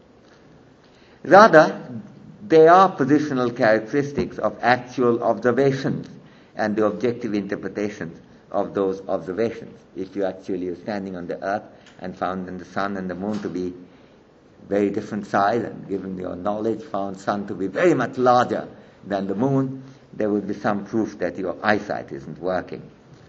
Rather, they are positional characteristics of actual observations and the objective interpretations of those observations. If you actually are standing on the earth and found in the sun and the moon to be very different size, and given your knowledge found sun to be very much larger than the moon, there would be some proof that your eyesight isn't working.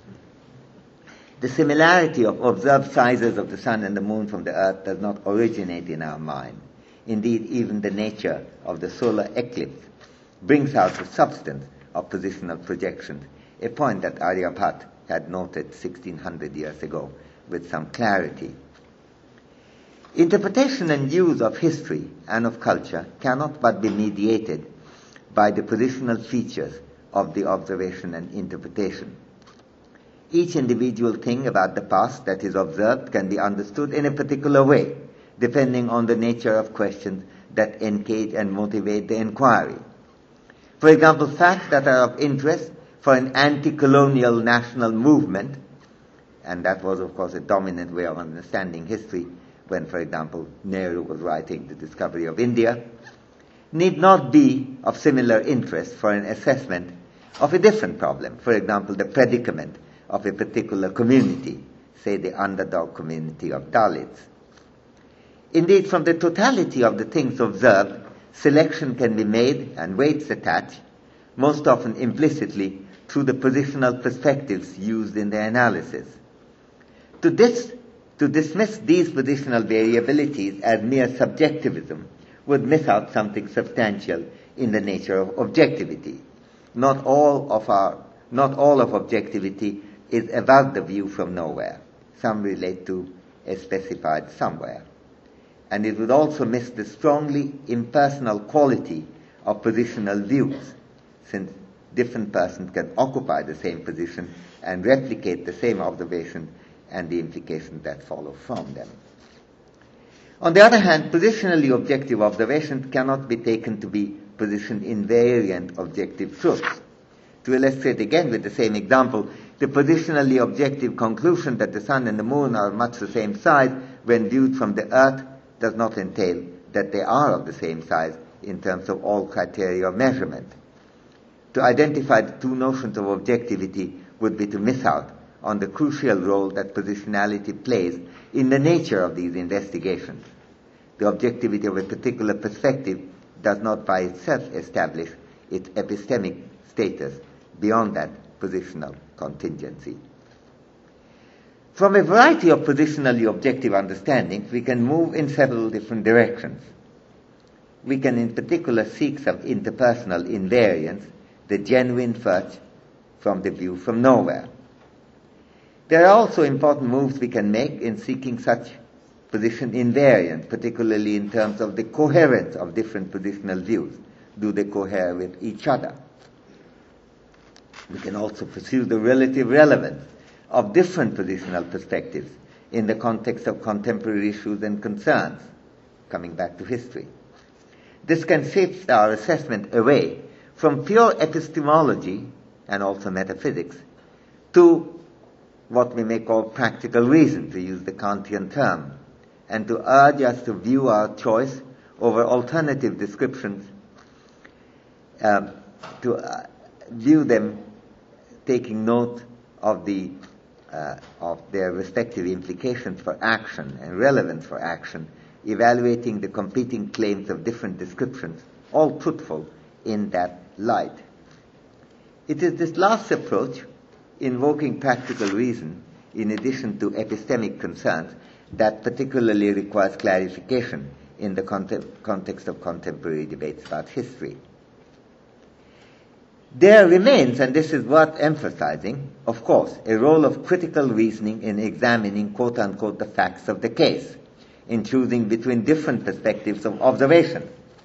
The similarity of observed sizes of the sun and the moon from the earth does not originate in our mind. Indeed, even the nature of the solar eclipse brings out the substance of positional projections, a point that Aryabhat had noted sixteen hundred years ago with some clarity. Interpretation and use of history and of culture cannot but be mediated by the positional features of the observation and interpretation. Each individual thing about the past that is observed can be understood in a particular way, depending on the nature of questions that engage and motivate the inquiry. For example, facts that are of interest for an anti-colonial national movement, and that was, of course, a dominant way of understanding history when, for example, Nehru was writing The Discovery of India, need not be of similar interest for an assessment of a different problem, for example, the predicament of a particular community, say the underdog community of Dalits. Indeed, from the totality of the things observed, selection can be made and weights attached, most often implicitly through the positional perspectives used in the analysis. To this To dismiss these positional variabilities as mere subjectivism would miss out something substantial in the nature of objectivity. Not all of our, not all of objectivity is about the view from nowhere. Some relate to a specified somewhere. And it would also miss the strongly impersonal quality of positional views, since different persons can occupy the same position and replicate the same observation and the implications that follow from them. On the other hand, positionally objective observations cannot be taken to be position invariant objective truths. To illustrate again with the same example, the positionally objective conclusion that the sun and the moon are much the same size when viewed from the earth does not entail that they are of the same size in terms of all criteria of measurement. To identify the two notions of objectivity would be to miss out on the crucial role that positionality plays in the nature of these investigations. The objectivity of a particular perspective does not by itself establish its epistemic status beyond that positional contingency. From a variety of positionally objective understandings, we can move in several different directions. We can in particular seek some interpersonal invariance, the genuine fetch from the view from nowhere. There are also important moves we can make in seeking such position invariance, particularly in terms of the coherence of different positional views. Do they cohere with each other? We can also pursue the relative relevance of different positional perspectives in the context of contemporary issues and concerns, coming back to history. This can shift our assessment away from pure epistemology and also metaphysics to what we may call practical reason, to use the Kantian term, and to urge us to view our choice over alternative descriptions, uh, to uh, view them taking note of the uh, of their respective implications for action and relevance for action, evaluating the competing claims of different descriptions, all truthful in that light. It is this last approach, invoking practical reason in addition to epistemic concerns, that particularly requires clarification in the cont- context of contemporary debates about history. There remains, and this is worth emphasizing, of course, a role of critical reasoning in examining, quote-unquote, the facts of the case, in choosing between different perspectives of observation.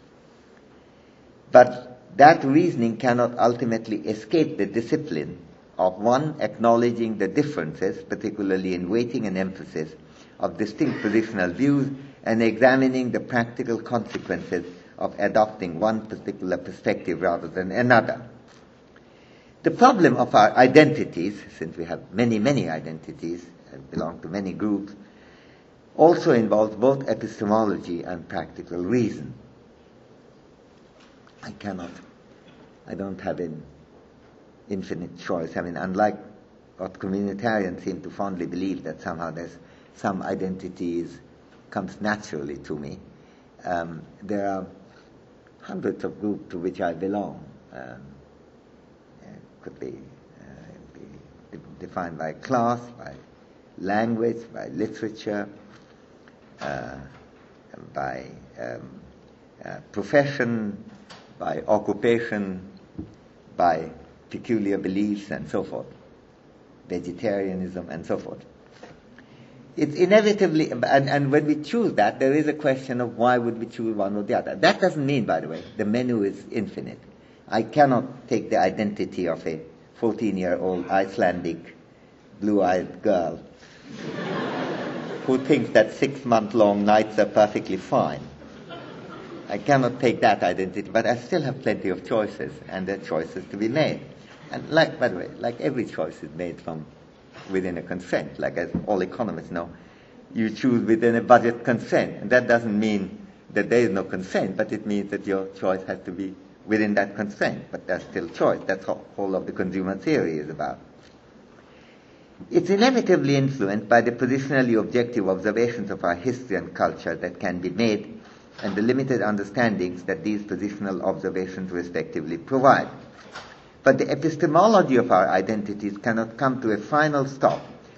But that reasoning cannot ultimately escape the discipline of one acknowledging the differences, particularly in weighting and emphasis, of distinct positional views and examining the practical consequences of adopting one particular perspective rather than another. The problem of our identities, since we have many, many identities and belong to many groups, also involves both epistemology and practical reason. I cannot, I don't have an infinite choice. I mean, unlike what communitarians seem to fondly believe, that somehow there's some identities comes naturally to me. Um, there are hundreds of groups to which I belong. Um, it could be, uh, be defined by class, by language, by literature, uh, by um, uh, profession, by occupation, by peculiar beliefs, and so forth, vegetarianism, and so forth. It's inevitably, and, and when we choose that, there is a question of why would we choose one or the other. That doesn't mean, by the way, the menu is infinite. I cannot take the identity of a fourteen-year-old Icelandic blue-eyed girl who thinks that six-month-long nights are perfectly fine. I cannot take that identity, but I still have plenty of choices, and there are choices to be made. And like, by the way, like every choice is made from within a constraint. Like as all economists know, you choose within a budget constraint. And that doesn't mean that there is no constraint, but it means that your choice has to be within that constraint. But there's still choice. That's what whole of the consumer theory is about. It's inevitably influenced by the positionally objective observations of our history and culture that can be made, and the limited understandings that these positional observations respectively provide. But the epistemology of our identities cannot come to a final stop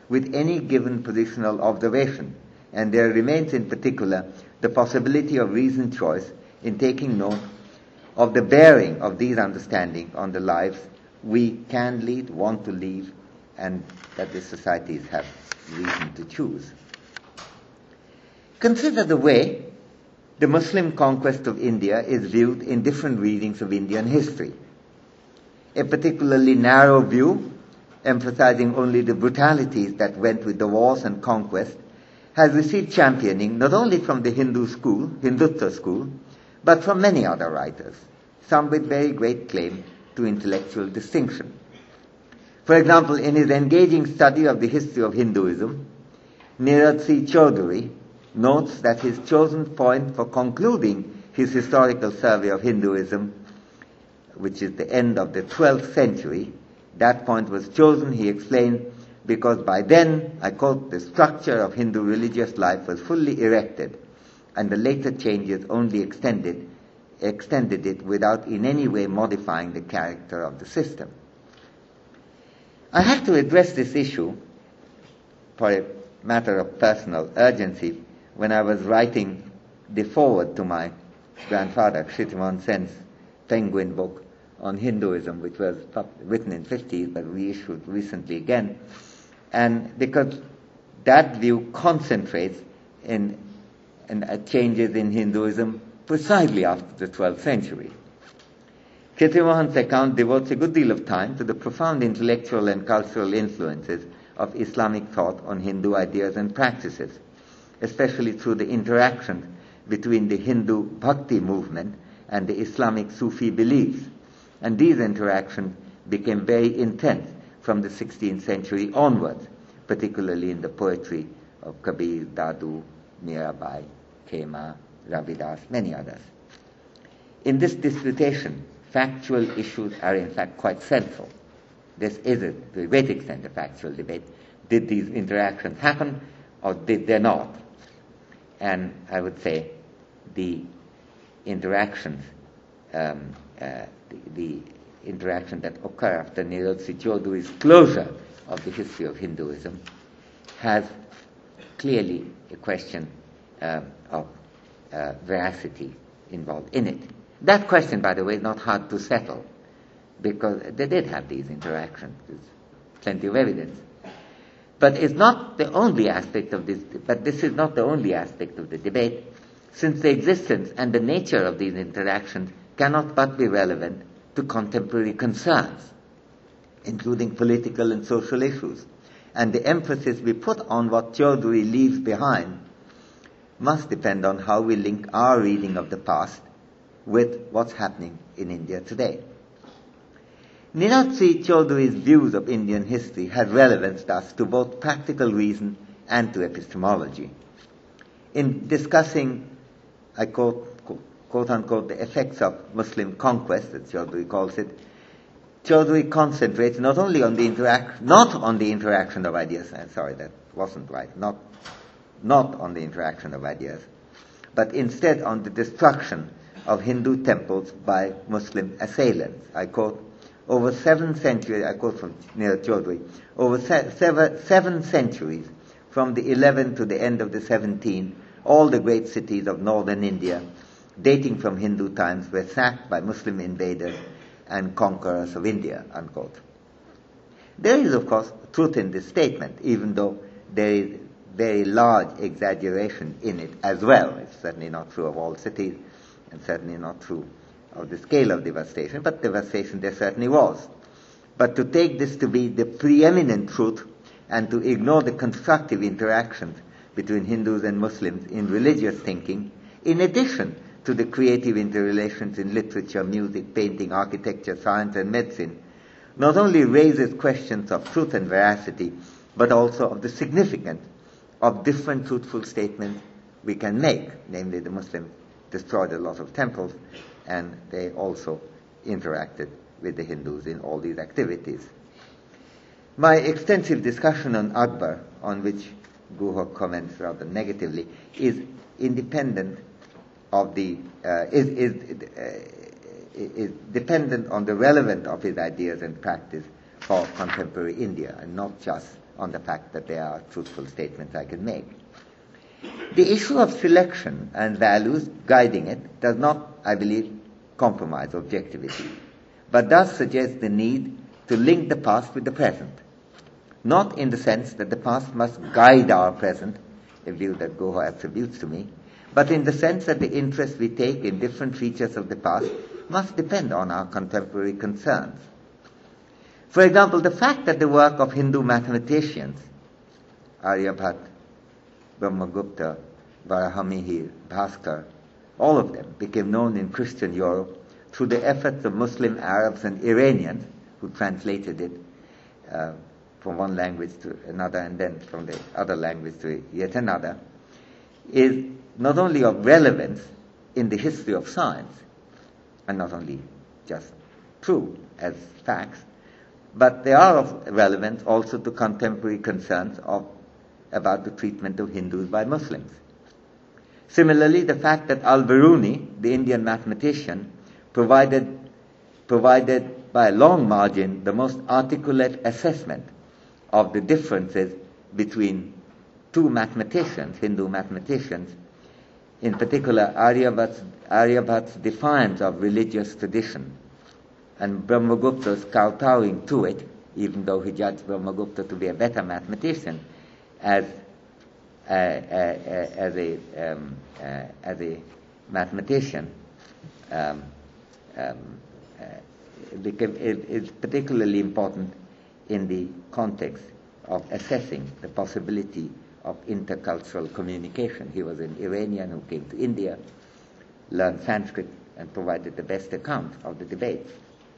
with any given positional observation, and there remains in particular the possibility of reasoned choice in taking note of the bearing of these understandings on the lives we can lead, want to lead, and that the societies have reason to choose. Consider the way the Muslim conquest of India is viewed in different readings of Indian history. A particularly narrow view, emphasizing only the brutalities that went with the wars and conquest, has received championing not only from the Hindu school, Hindutva school, but from many other writers, some with very great claim to intellectual distinction. For example, in his engaging study of the history of Hinduism, Neeraj C. Chaudhuri notes that his chosen point for concluding his historical survey of Hinduism, which is the end of the twelfth century, that point was chosen, he explained, because by then, I quote, the structure of Hindu religious life was fully erected, and the later changes only extended, extended it without in any way modifying the character of the system. I had to address this issue for a matter of personal urgency when I was writing the foreword to my grandfather, Kshitimohan Sen's Penguin book on Hinduism, which was written in the fifties but reissued recently again. And because that view concentrates in, in uh, changes in Hinduism precisely after the twelfth century. Kshitimohan's account devotes a good deal of time to the profound intellectual and cultural influences of Islamic thought on Hindu ideas and practices, especially through the interaction between the Hindu Bhakti movement and the Islamic Sufi beliefs. And these interactions became very intense from the sixteenth century onwards, particularly in the poetry of Kabir, Dadu, Mirabai, Khema, Ravidas, many others. In this disputation, factual issues are in fact quite central. This is, a, to a great extent, a factual debate. Did these interactions happen or did they not? And I would say the interactions, um, uh, the, the interaction that occurred after Neeraj C. Chaudhuri's closure of the history of Hinduism has clearly a question uh, of uh, veracity involved in it. That question, by the way, is not hard to settle because they did have these interactions. There's plenty of evidence. But it's not the only aspect of this, but this is not the only aspect of the debate, since the existence and the nature of these interactions cannot but be relevant to contemporary concerns, including political and social issues. And the emphasis we put on what Chaudhuri leaves behind must depend on how we link our reading of the past with what's happening in India today. Neeraj C. Chaudhuri's views of Indian history had relevance thus to both practical reason and to epistemology. In discussing, I quote, quote unquote, the effects of Muslim conquest, as Chaudhuri calls it, Chaudhuri concentrates not only on the interact, not on the interaction of ideas, I'm sorry, that wasn't right, not, not on the interaction of ideas, but instead on the destruction of Hindu temples by Muslim assailants. I quote, over seven centuries, I quote from Neeraj Chaudhuri, over se- seven, seven centuries, from the eleventh to the end of the seventeenth, all the great cities of northern India, dating from Hindu times, were sacked by Muslim invaders and conquerors of India, unquote. There is, of course, truth in this statement, even though there is very large exaggeration in it as well. It's certainly not true of all cities, and certainly not true of the scale of devastation, but devastation there certainly was. But to take this to be the preeminent truth and to ignore the constructive interactions between Hindus and Muslims in religious thinking, in addition to the creative interrelations in literature, music, painting, architecture, science, and medicine, not only raises questions of truth and veracity, but also of the significance of different truthful statements we can make. Namely, the Muslims destroyed a lot of temples, and they also interacted with the Hindus in all these activities. My extensive discussion on Akbar, on which Guha comments rather negatively, is independent of the uh, is is, uh, is dependent on the relevance of his ideas and practice for contemporary India, and not just on the fact that they are truthful statements I can make. The issue of selection and values guiding it does not, I believe, compromise objectivity, but does suggest the need to link the past with the present, not in the sense that the past must guide our present, a view that Goho attributes to me, but in the sense that the interest we take in different features of the past must depend on our contemporary concerns. For example, the fact that the work of Hindu mathematicians, Aryabhat, Brahmagupta, Varahamihir, Bhaskar, all of them became known in Christian Europe through the efforts of Muslim Arabs and Iranians who translated it uh, from one language to another and then from the other language to yet another, is not only of relevance in the history of science, and not only just true as facts, but they are of relevance also to contemporary concerns of about the treatment of Hindus by Muslims. Similarly, the fact that Al-Biruni, the Indian mathematician, provided, provided by a long margin the most articulate assessment of the differences between two mathematicians, Hindu mathematicians, in particular Aryabhat's, Aryabhat's defiance of religious tradition and Brahmagupta's kowtowing to it, even though he judged Brahmagupta to be a better mathematician, as uh, uh, uh, as a um, uh, as a mathematician, um, um, uh, it became, it, it's particularly important in the context of assessing the possibility of intercultural communication. He was an Iranian who came to India, learned Sanskrit, and provided the best account of the debates.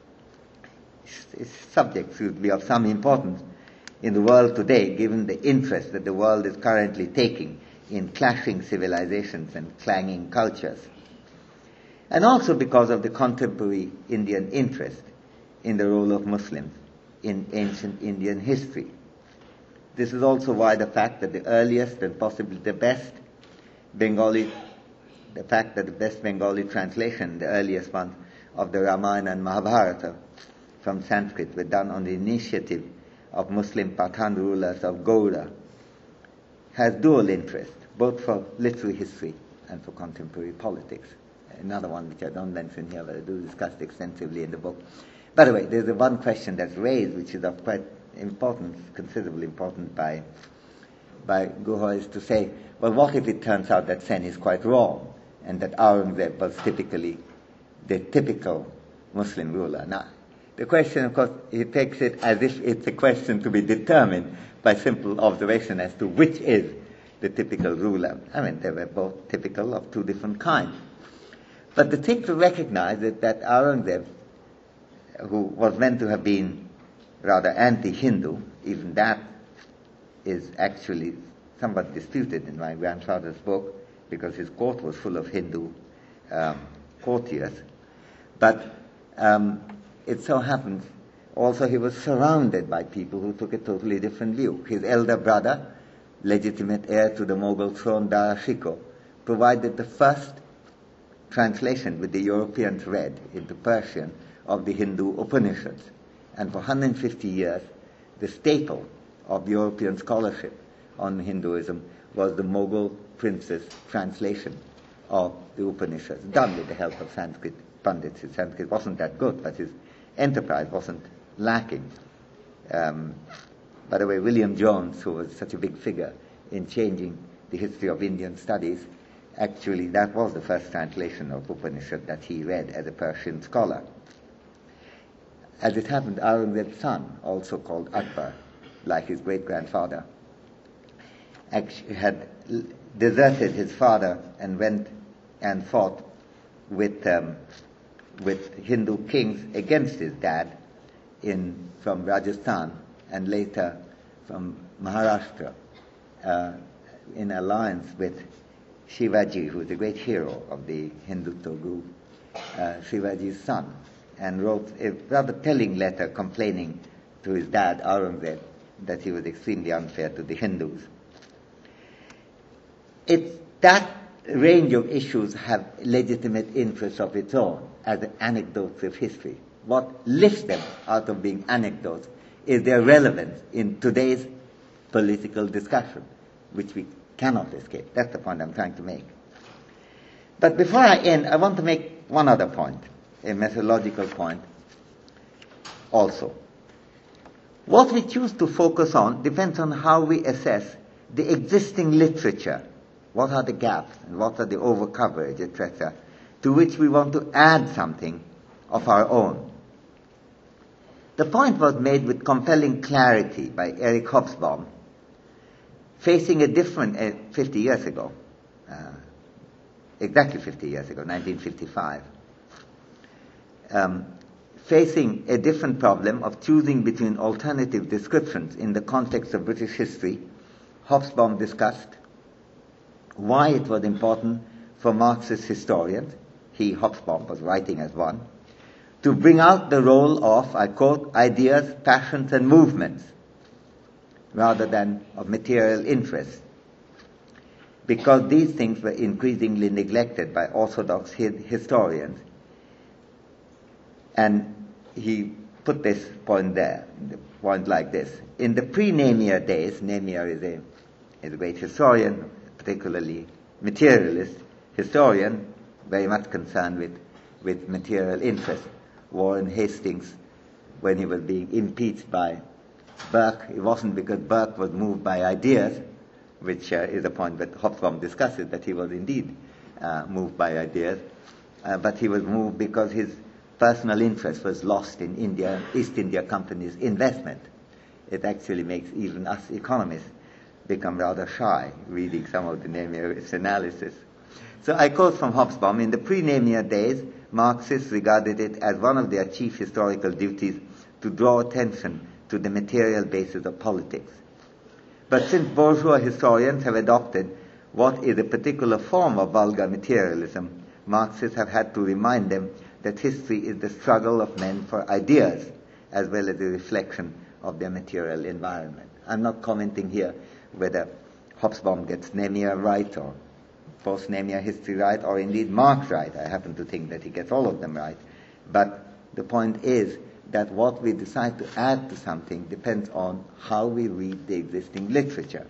This subject should be of some importance in the world today, given the interest that the world is currently taking in clashing civilizations and clanging cultures. And also because of the contemporary Indian interest in the role of Muslims in ancient Indian history. This is also why the fact that the earliest and possibly the best Bengali, the fact that the best Bengali translation, the earliest one, of the Ramayana and Mahabharata from Sanskrit were done on the initiative of Muslim Pathan rulers of Gaura, has dual interest, both for literary history and for contemporary politics. Another one which I don't mention here, but I do discuss extensively in the book. By the way, there's a one question that's raised, which is of quite importance, considerable importance by by Goho, is to say, well, what if it turns out that Sen is quite wrong, and that Aurangzeb was typically the typical Muslim ruler? Now, the question, of course, he takes it as if it's a question to be determined by simple observation as to which is the typical ruler. I mean, they were both typical of two different kinds. But the thing to recognize is that Aurangzeb, who was meant to have been rather anti-Hindu, even that is actually somewhat disputed in my grandfather's book, because his court was full of Hindu um, courtiers. But um, it so happens also he was surrounded by people who took a totally different view. His elder brother, legitimate heir to the Mughal throne, Dara Shikoh, provided the first translation which the Europeans read into Persian of the Hindu Upanishads. And for one hundred fifty years, the staple of European scholarship on Hinduism was the Mughal prince's translation of the Upanishads, done with the help of Sanskrit Pandits. His Sanskrit wasn't that good, but his enterprise wasn't lacking. Um, by the way, William Jones, who was such a big figure in changing the history of Indian studies, actually that was the first translation of Upanishad that he read as a Persian scholar. As it happened, Aurangzeb's son, also called Akbar, like his great-grandfather, actually had deserted his father and went and fought with um, with Hindu kings against his dad in from Rajasthan and later from Maharashtra uh, in alliance with Shivaji, who is a great hero of the Hindutva group, uh, Shivaji's son, and wrote a rather telling letter complaining to his dad, Aurangzeb, that he was extremely unfair to the Hindus. It's that range of issues have legitimate interests of its own as anecdotes of history. What lifts them out of being anecdotes is their relevance in today's political discussion, which we cannot escape. That's the point I'm trying to make. But before I end, I want to make one other point, a methodological point also. What we choose to focus on depends on how we assess the existing literature. What are the gaps and what are the overcoverage, et cetera, to which we want to add something of our own. The point was made with compelling clarity by Eric Hobsbawm, facing a different, uh, fifty years ago, uh, exactly fifty years ago, nineteen fifty-five, um, facing a different problem of choosing between alternative descriptions in the context of British history. Hobsbawm discussed why it was important for Marxist historians, he, Hobsbawm, was writing as one, to bring out the role of, I quote, ideas, passions, and movements, rather than of material interest, because these things were increasingly neglected by orthodox historians. And he put this point there, the point like this. In the pre-Namier days, Namier is a, is a great historian, particularly materialist historian, very much concerned with, with material interest. Warren Hastings, when he was being impeached by Burke, it wasn't because Burke was moved by ideas, which uh, is a point that Hobsbawm discusses, that he was indeed uh, moved by ideas, uh, but he was moved because his personal interest was lost in India, East India Company's investment. It actually makes even us economists become rather shy reading some of the Namier's analysis. So I quote from Hobsbawm, in the pre-Namier days, Marxists regarded it as one of their chief historical duties to draw attention to the material basis of politics. But since bourgeois historians have adopted what is a particular form of vulgar materialism, Marxists have had to remind them that history is the struggle of men for ideas as well as a reflection of their material environment. I'm not commenting here whether Hobsbawm gets Namier right or post-Namier history right, or indeed Marx right. I happen to think that he gets all of them right. But the point is that what we decide to add to something depends on how we read the existing literature.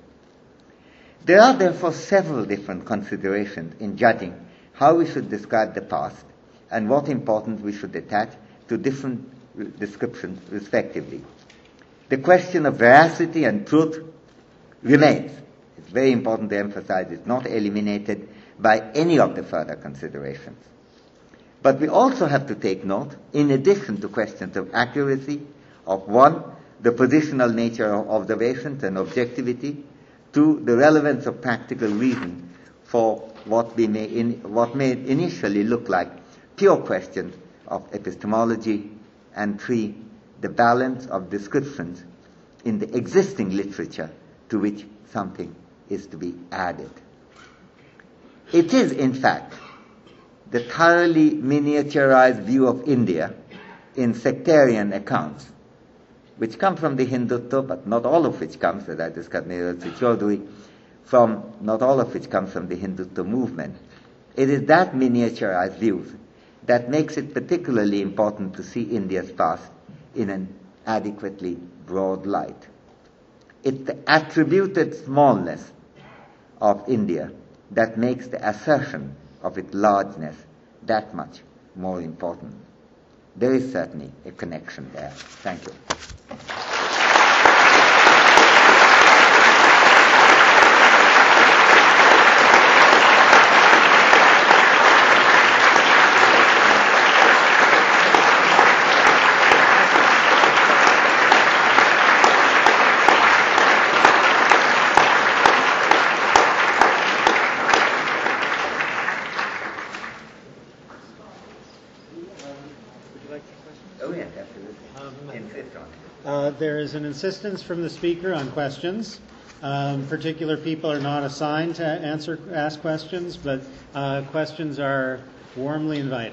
There are therefore several different considerations in judging how we should describe the past and what importance we should attach to different descriptions respectively. The question of veracity and truth remains. It's very important to emphasize it's not eliminated by any of the further considerations. But we also have to take note, in addition to questions of accuracy, of one, the positional nature of observations and objectivity, two, the relevance of practical reason for what, we may, in, what may initially look like pure questions of epistemology, and three, the balance of descriptions in the existing literature to which something is to be added. It is, in fact, the thoroughly miniaturized view of India in sectarian accounts, which come from the Hindutva, but not all of which comes, as I discussed with Chaudhuri, from not all of which comes from the Hindutva movement. It is that miniaturized view that makes it particularly important to see India's past in an adequately broad light. It's the attributed smallness of India that makes the assertion of its largeness that much more important. There is certainly a connection there. Thank you. Uh, there is an insistence from the speaker on questions. Um, particular people are not assigned to answer, ask questions, but uh, questions are warmly invited.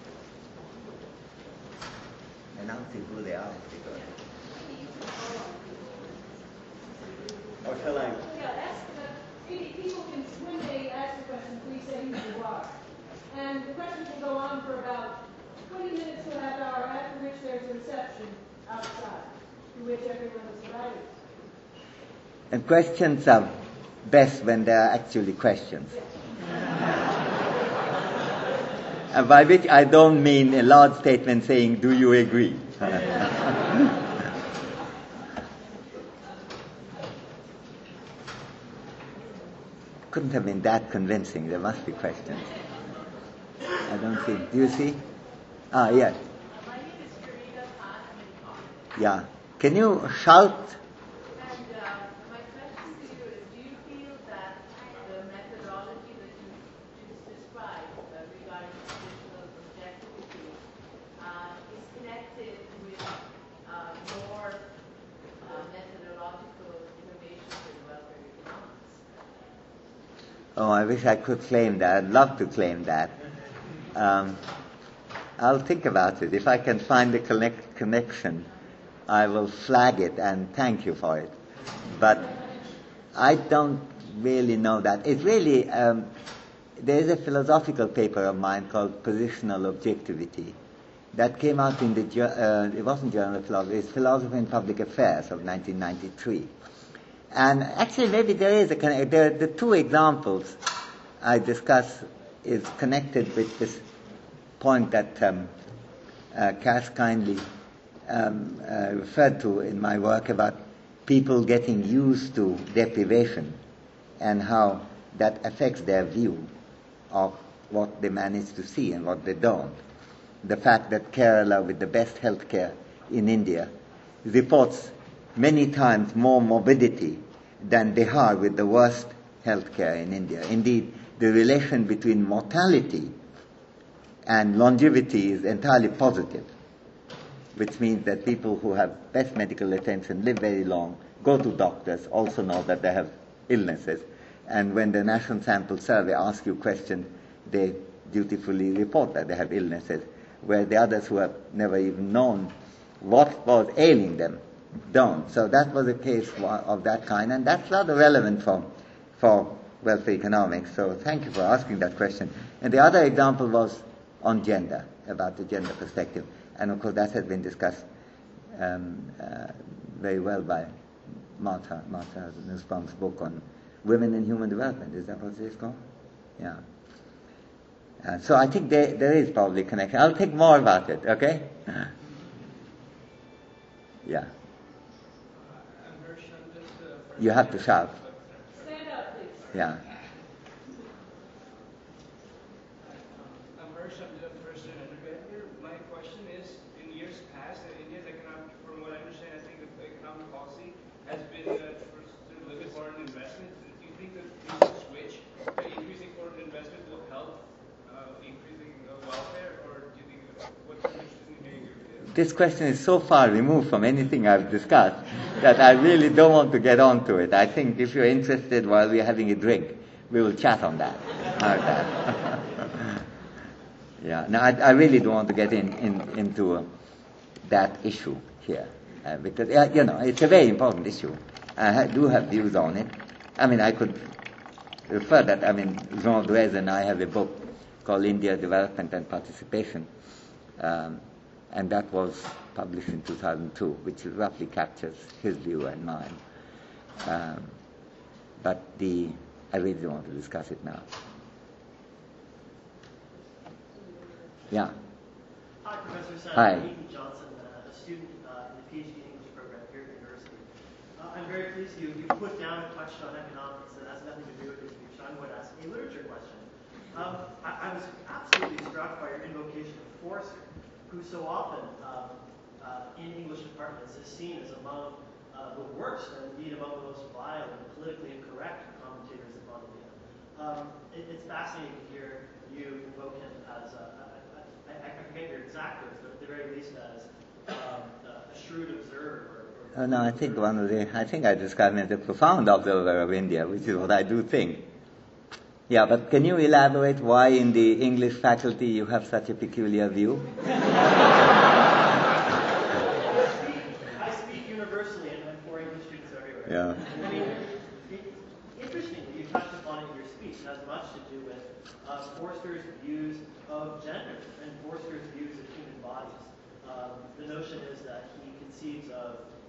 Announcing who they are. Or shall I? Yeah, ask the, people can, when they ask the question, please say who you are. And the questions will go on for about twenty minutes to a half hour, after which there's a reception outside. to which everyone is invited. And questions are best when they are actually questions. And by which I don't mean a large statement saying, do you agree? Couldn't have been that convincing. There must be questions. I don't see. Do you see? Ah, yes. My name is Karina Khan. I'm in Congress. Yeah. Can you shout? And uh, my question to you is, do you feel that the methodology that you just described uh, regarding traditional objectivity uh, is connected with uh, more uh, methodological innovations in welfare economics? Oh, I wish I could claim that. I'd love to claim that. Um, I'll think about it. If I can find a connect- connection, I will flag it and thank you for it. But I don't really know that. It's really, um, there is a philosophical paper of mine called Positional Objectivity that came out in the, uh, it wasn't Journal of Philosophy, it's Philosophy and Public Affairs of nineteen ninety-three. And actually maybe there is a connection. There, the two examples I discuss is connected with this point that um, uh, Cass kindly um, uh, referred to in my work about people getting used to deprivation and how that affects their view of what they manage to see and what they don't. The fact that Kerala, with the best healthcare in India, reports many times more morbidity than Bihar with the worst healthcare in India. Indeed, the relation between mortality and longevity is entirely positive, which means that people who have best medical attention live very long, go to doctors, also know that they have illnesses, and when the National Sample Survey asks you questions, they dutifully report that they have illnesses, where the others who have never even known what was ailing them don't. So that was a case of that kind, and that's rather relevant for, for welfare economics. So thank you for asking that question. And the other example was on gender, about the gender perspective. And of course that has been discussed um, uh, very well by Martha, Martha Nussbaum's book on women in human development. Is that what it is called? Yeah. Uh, so I think there, there is probably a connection. I'll think more about it, okay? Yeah. You have to shout. Stand up, please. Yeah. I'm Harsh, I'm the first educator. My question is, in years past, India's economic, from what I understand, I think the economic policy has been uh, for, to limit foreign investment. Do you think that this switch, uh, increasing foreign investment, will help uh, increasing uh, welfare, or do you think, uh, what's the interesting behavior? This question is so far removed from anything I've discussed that I really don't want to get on to it. I think if you're interested while we're having a drink, we will chat on that. How's that? Yeah, no, I, I really don't want to get in, in into uh, that issue here. Uh, because, uh, you know, it's a very important issue. I ha- do have views on it. I mean, I could refer that. I mean, Jean Drèze and I have a book called India, Development and Participation. Um, and that was published in two thousand two, which roughly captures his view and mine. Um, but the I really don't want to discuss it now. Yeah. Hi, Professor Sen. Hi. I'm Ethan Johnson, uh, a student uh, in the PhD English program here at the university. Uh, I'm very pleased you, you put down a question on economics that has nothing to do with this speech. I'm going to ask a literature question. Um, I, I was absolutely struck by your invocation of Forster, who so often um, uh, in English departments is seen as among uh, the worst and indeed among the most vile and politically incorrect commentators upon India. Um, it, it's fascinating to hear you invoke him as a, a, a I, I forget your exact words, but at the very least as um, a, a shrewd observer. Or, or Oh, no, I think one of the I think I described him as a profound observer of India, which is what I do think. Yeah, but can you elaborate why in the English faculty you have such a peculiar view? I speak universally and for English students everywhere. Yeah. I mean, it, interestingly, you touched upon it in your speech. It has much to do with uh, Forster's views of gender and Forster's views of human bodies. Um, the notion is that he conceives of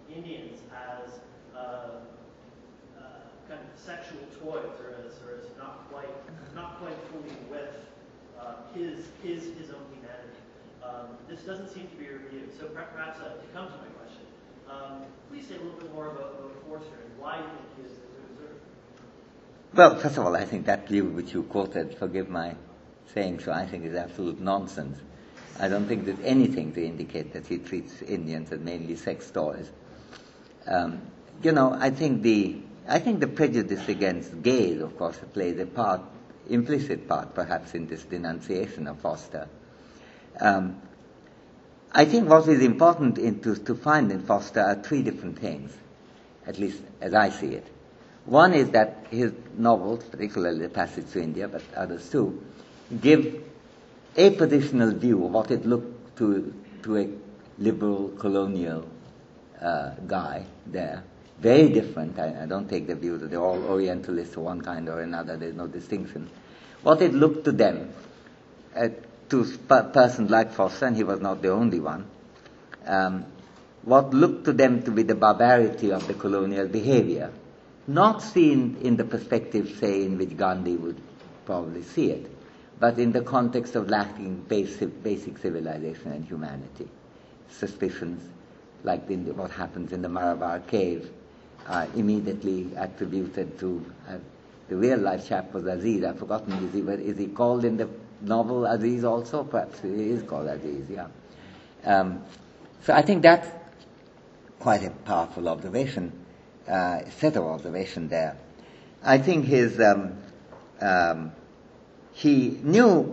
Indians as uh, uh, kind of sexual toys, or as, or as not quite, not quite fully with uh, his, his, his own humanity. Um, this doesn't seem to be your view. So perhaps uh, to come to my question, um, please say a little bit more about, about Forster and why you think he is a reserve. Well, first of all, I think that view which you quoted, forgive my saying so, I think is absolute nonsense. I don't think there's anything to indicate that he treats Indians as mainly sex toys. Um, you know, I think the I think the prejudice against gays, of course, plays a part, implicit part, perhaps, in this denunciation of Forster. Um, I think what is important in to, to find in Forster are three different things, at least as I see it. One is that his novels, particularly The Passage to India, but others too, give a positional view of what it looked to to a liberal colonial uh, guy there. Very different. I, I don't take the view that they're all Orientalists of one kind or another. There's no distinction. What it looked to them, uh, to a person like Forster, and he was not the only one, um, what looked to them to be the barbarity of the colonial behavior, not seen in the perspective, say, in which Gandhi would probably see it, but in the context of lacking basic, basic civilization and humanity. Suspicions, like in the, what happens in the Marabar cave, are immediately attributed to uh, the real-life chap was Aziz. I've forgotten, is he, is he called in the novel Aziz also? Perhaps he is called Aziz, yeah. Um, so I think that's quite a powerful observation, uh, set of observation there. I think his... Um, um, He knew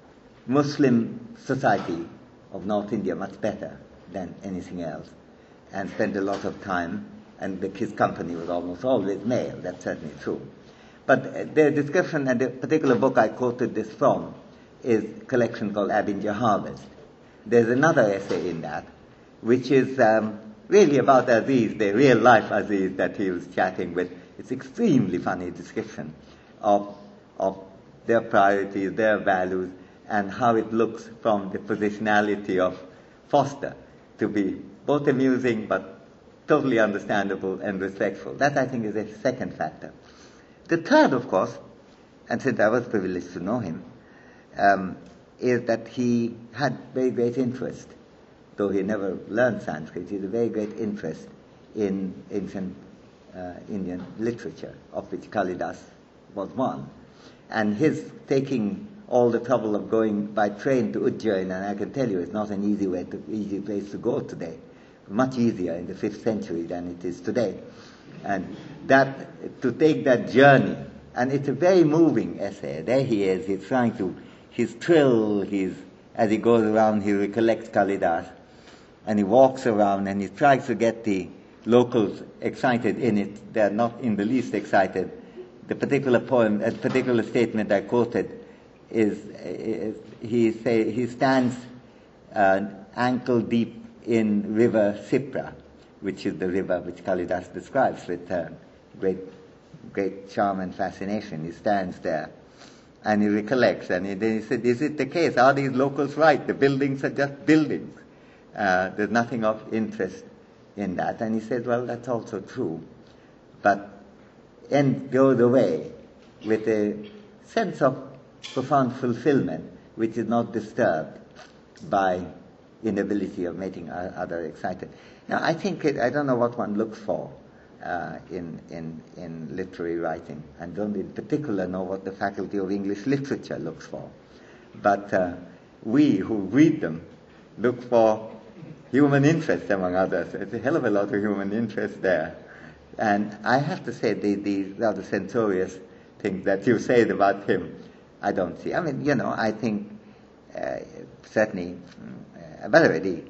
Muslim society of North India much better than anything else, and spent a lot of time, and the, his company was almost always male. That's certainly true. But the description, and the particular book I quoted this from, is a collection called Abinger Harvest. There's another essay in that, which is um, really about Aziz, the real-life Aziz that he was chatting with. It's extremely funny description of of their priorities, their values, and how it looks from the positionality of Forster to be both amusing but totally understandable and respectful. That, I think, is a second factor. The third, of course, and since I was privileged to know him, um, is that he had very great interest, though he never learned Sanskrit, he had a very great interest in ancient uh, Indian literature, of which Kalidas was one. And his taking all the trouble of going by train to Ujjain, and I can tell you it's not an easy way to, easy place to go today. Much easier in the fifth century than it is today. And that, to take that journey, and it's a very moving essay. There he is, he's trying to, he's thrilled, he's, as he goes around, he recollects Kalidas, and he walks around and he tries to get the locals excited in it. They're not in the least excited. The particular poem, a particular statement I quoted is, is he say he stands uh, ankle deep in river Sipra, which is the river which Kalidas describes with uh, great, great charm and fascination. He stands there and he recollects, and he, then he said, "Is it the case? Are these locals right? The buildings are just buildings. Uh, there's nothing of interest in that." And he said, "Well, that's also true, but." And goes away with a sense of profound fulfillment, which is not disturbed by inability of making other excited. Now, I think it, I don't know what one looks for uh, in in in literary writing, and don't in particular know what the Faculty of English Literature looks for. But uh, we who read them look for human interest, among others. There's a hell of a lot of human interest there. And I have to say, the, the rather censorious things that you said about him, I don't see. I mean, you know, I think uh, certainly, uh, by the way, the,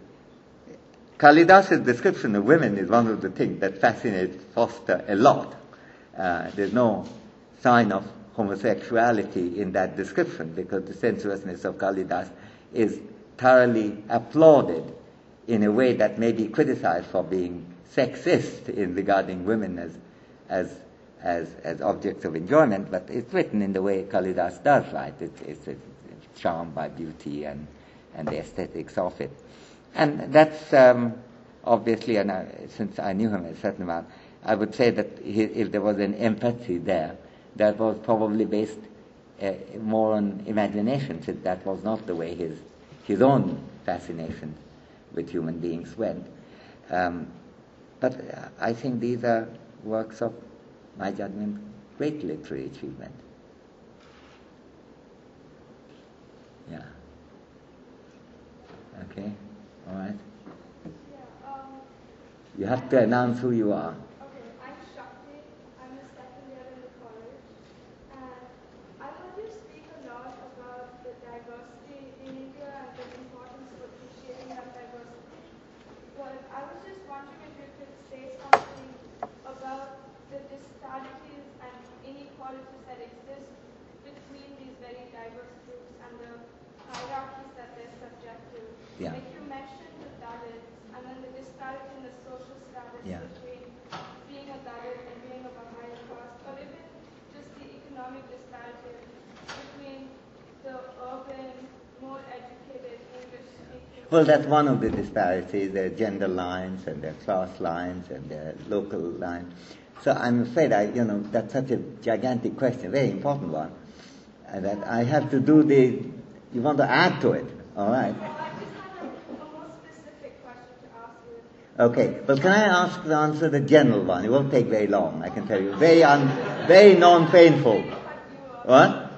Kalidas's description of women is one of the things that fascinates Forster a lot. Uh, there's no sign of homosexuality in that description, because the sensuousness of Kalidas is thoroughly applauded in a way that may be criticized for being sexist in regarding women as as as as objects of enjoyment, but it's written in the way Kalidas does, right? It's, it's, it's charmed by beauty and and the aesthetics of it, and that's um, obviously, and I, since I knew him a certain amount, I would say that he, if there was an empathy there, that was probably based uh, more on imagination, since that was not the way his his own fascination with human beings went. Um, but I think these are works of, my judgment, great literary achievement. Yeah. Okay. All right. Yeah, um, You have to announce who you are. okay, I'm Shakti. I'm a second year in the college. And I heard you speak a lot about the diversity in India and the importance of appreciating that diversity. But I was just wondering if you could say something about the disparities and inequalities that exist between these very diverse groups and the hierarchies that they're subject to. Yeah. Like you mentioned the Dalits, and then the disparity in the social status Yeah. between being a Dalit and being of a higher caste, or even just the economic disparity between the urban, more educated English speakers. Well, that's one of the disparities. There are gender lines and there are class lines and there are local lines. So I'm afraid I, you know, that's such a gigantic question, very important one, and that I have to do the, you want to add to it, all right? So I just had a, a more specific question to ask you. Okay, but can I ask to answer the general one? It won't take very long, I can tell you. Very un, very non-painful. What?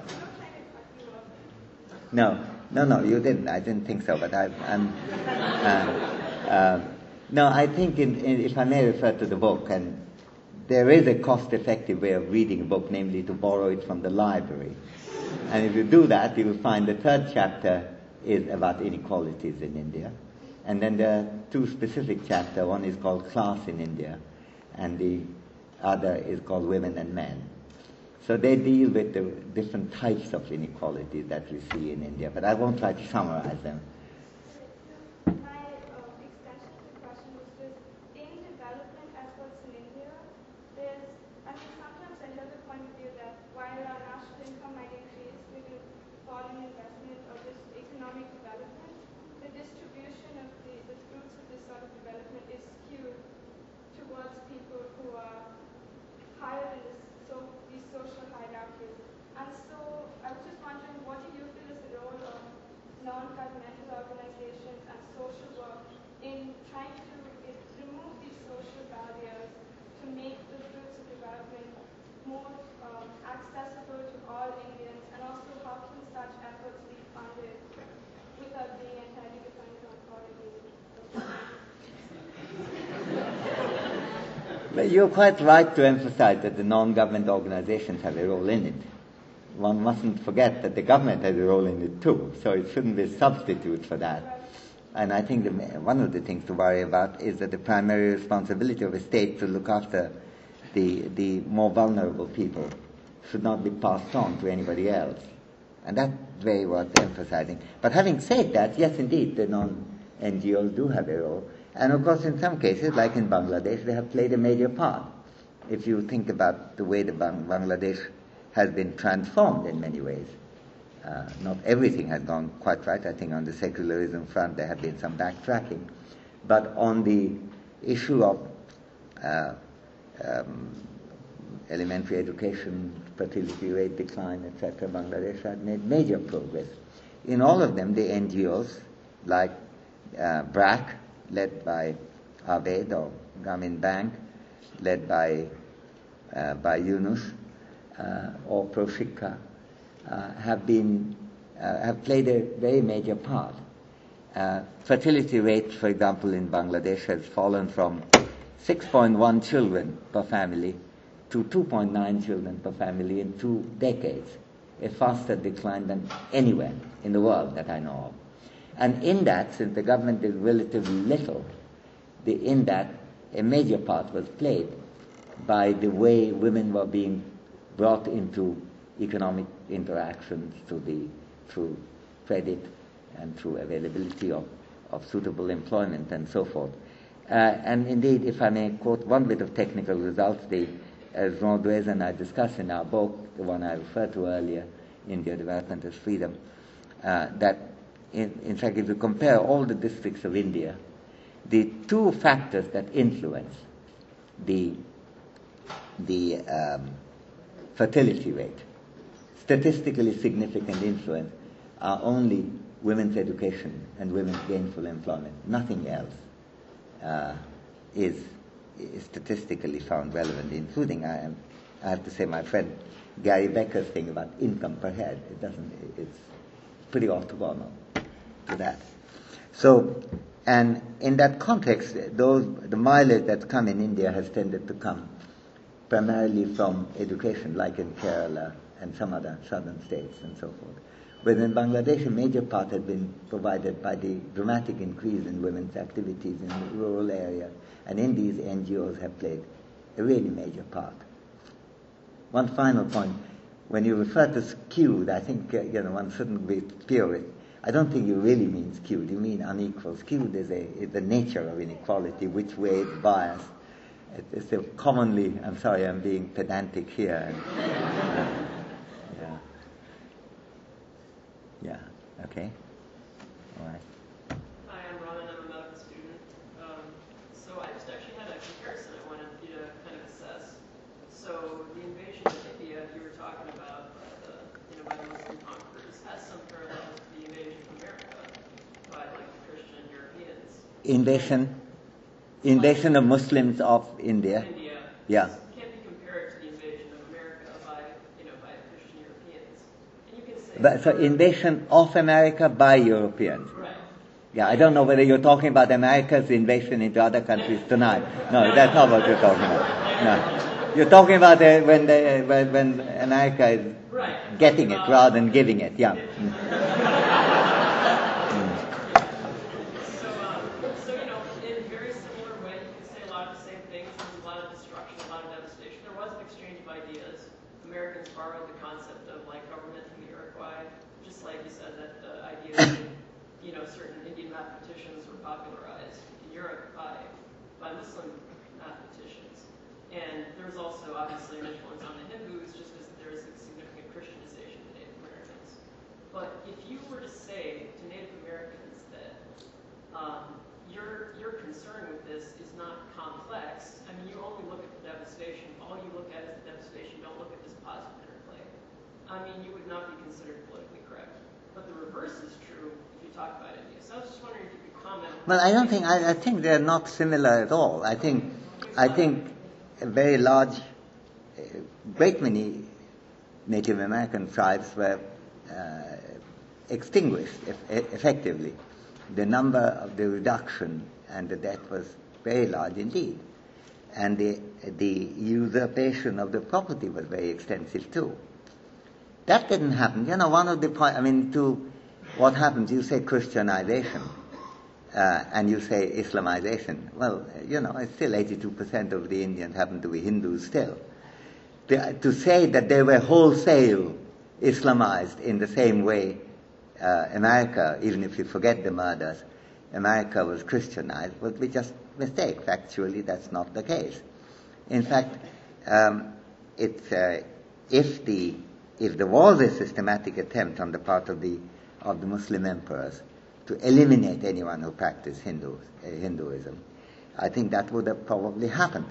No, no, no, you didn't. I didn't think so, but I, I'm... Uh, uh, no, I think, in, in, if I may refer to the book, and there is a cost-effective way of reading a book, namely to borrow it from the library. And if you do that, you will find the third chapter is about inequalities in India. And then there are two specific chapters. One is called Class in India, and the other is called Women and Men. So they deal with the different types of inequalities that we see in India, but I won't try to summarize them. My uh, extension to the question was just, in development efforts in India, there's, I mean, sometimes I hear the point of view that while our national income might increase due to foreign investment or just economic development, the distribution of the, the fruits of this sort of development is skewed towards people who are higher in this, so, these social hierarchies. And so I was just wondering, what do you feel is the role of non-governmental organizations and social work in trying to it, remove these social barriers to make the fruits of development more um, accessible to all Indians, and also how can such efforts be funded without being entirely dependent on foreign aid? Well, you're quite right to emphasize that the non-government organizations have a role in it. One mustn't forget that the government has a role in it too, so it shouldn't be a substitute for that. And I think the, one of the things to worry about is that the primary responsibility of a state to look after the, the more vulnerable people should not be passed on to anybody else. And that's very worth emphasizing. But having said that, yes, indeed, the non-N G Os do have a role. And of course, in some cases, like in Bangladesh, they have played a major part. If you think about the way the Bang- Bangladesh has been transformed in many ways. Uh, not everything has gone quite right. I think on the secularism front there have been some backtracking. But on the issue of uh, um, elementary education, fertility rate decline, et cetera, Bangladesh has made major progress. In all of them, the N G Os, like uh, B R A C, led by Aved or Grameen Bank, led by uh, by Yunus, uh, or Proshika, uh, have been uh, have played a very major part. Uh, fertility rate, for example, in Bangladesh has fallen from six point one children per family to two point nine children per family in two decades, a faster decline than anywhere in the world that I know of. And in that, since the government did relatively little, the, in that a major part was played by the way women were being brought into economic interactions through, the, through credit and through availability of, of suitable employment and so forth. Uh, and indeed, if I may quote one bit of technical results, the, as Ron Dwez and I discussed in our book, the one I referred to earlier, India Development as Freedom, uh, that in, in fact, if you compare all the districts of India, the two factors that influence the the um, fertility rate, statistically significant influence, are only women's education and women's gainful employment. Nothing else uh, is, is statistically found relevant, including, I, am, I have to say, my friend Gary Becker's thing about income per head. It doesn't, it's pretty orthogonal to that. So, and in that context, those, the mileage that's come in India has tended to come primarily from education, like in Kerala and some other southern states and so forth. But in Bangladesh, a major part had been provided by the dramatic increase in women's activities in the rural area, and in these N G Os have played a really major part. One final point, when you refer to skewed, I think uh, you know one shouldn't be purist. I don't think you really mean skewed. You mean unequal. Skewed is, a, is the nature of inequality, which way it's biased. It's a commonly, I'm sorry, I'm being pedantic here. And, uh, yeah. Yeah, okay. All right. Hi, I'm Ronan. I'm a medical student. Um, so I just actually had a comparison I wanted you to kind of assess. So the invasion of India you were talking about, by the, you know, by the Muslim conquerors, has some parallels to the invasion of America by like the Christian Europeans. Invasion? Invasion of Muslims of India. India. Yeah. Can't be compared to the invasion of America by, you know, by the Christian Europeans. And you can say. But, so invasion of America by Europeans. Right. Yeah, I don't know whether you're talking about America's invasion into other countries tonight. No, that's not what you're talking about. No, you're talking about uh, when the, when, when America is Right. getting it rather than giving it. Yeah. So, um, so you know, in a very similar way, you can say a lot of the same things. There's a lot of destruction, a lot of devastation. There was an exchange of ideas. Americans borrowed the concept of like government from the Iroquois, just like you said that the idea that you know certain Indian mathematicians were popularized in Europe by by Muslim mathematicians. And there was also obviously an influence on the Hindus, just as there is a significant Christianization of the Native Americans. But if you were to say to Native Americans that um, your your concern with this is not complex, I mean, you only look at the devastation. All you look at is the devastation. You don't look at this positive interplay. I mean, you would not be considered politically correct. But the reverse is true if you talk about India. So I was just wondering if you could comment. Well, I don't think, I, I think they're not similar at all. I think, I think a very large, a great many Native American tribes were uh, extinguished eff- effectively. The number of the reduction and the death was very large indeed. And the, the usurpation of the property was very extensive too. That didn't happen. You know, one of the points, I mean, to what happens, you say Christianization, uh, and you say Islamization. Well, you know, it's still eighty-two percent of the Indians happen to be Hindus still. The, to say that they were wholesale Islamized in the same way uh, America, even if you forget the murders, America was Christianized, would be just a mistake. Factually, that's not the case. In fact, um, it's, uh, if the if there was a systematic attempt on the part of the of the Muslim emperors to eliminate anyone who practiced Hindus, uh, Hinduism, I think that would have probably happened.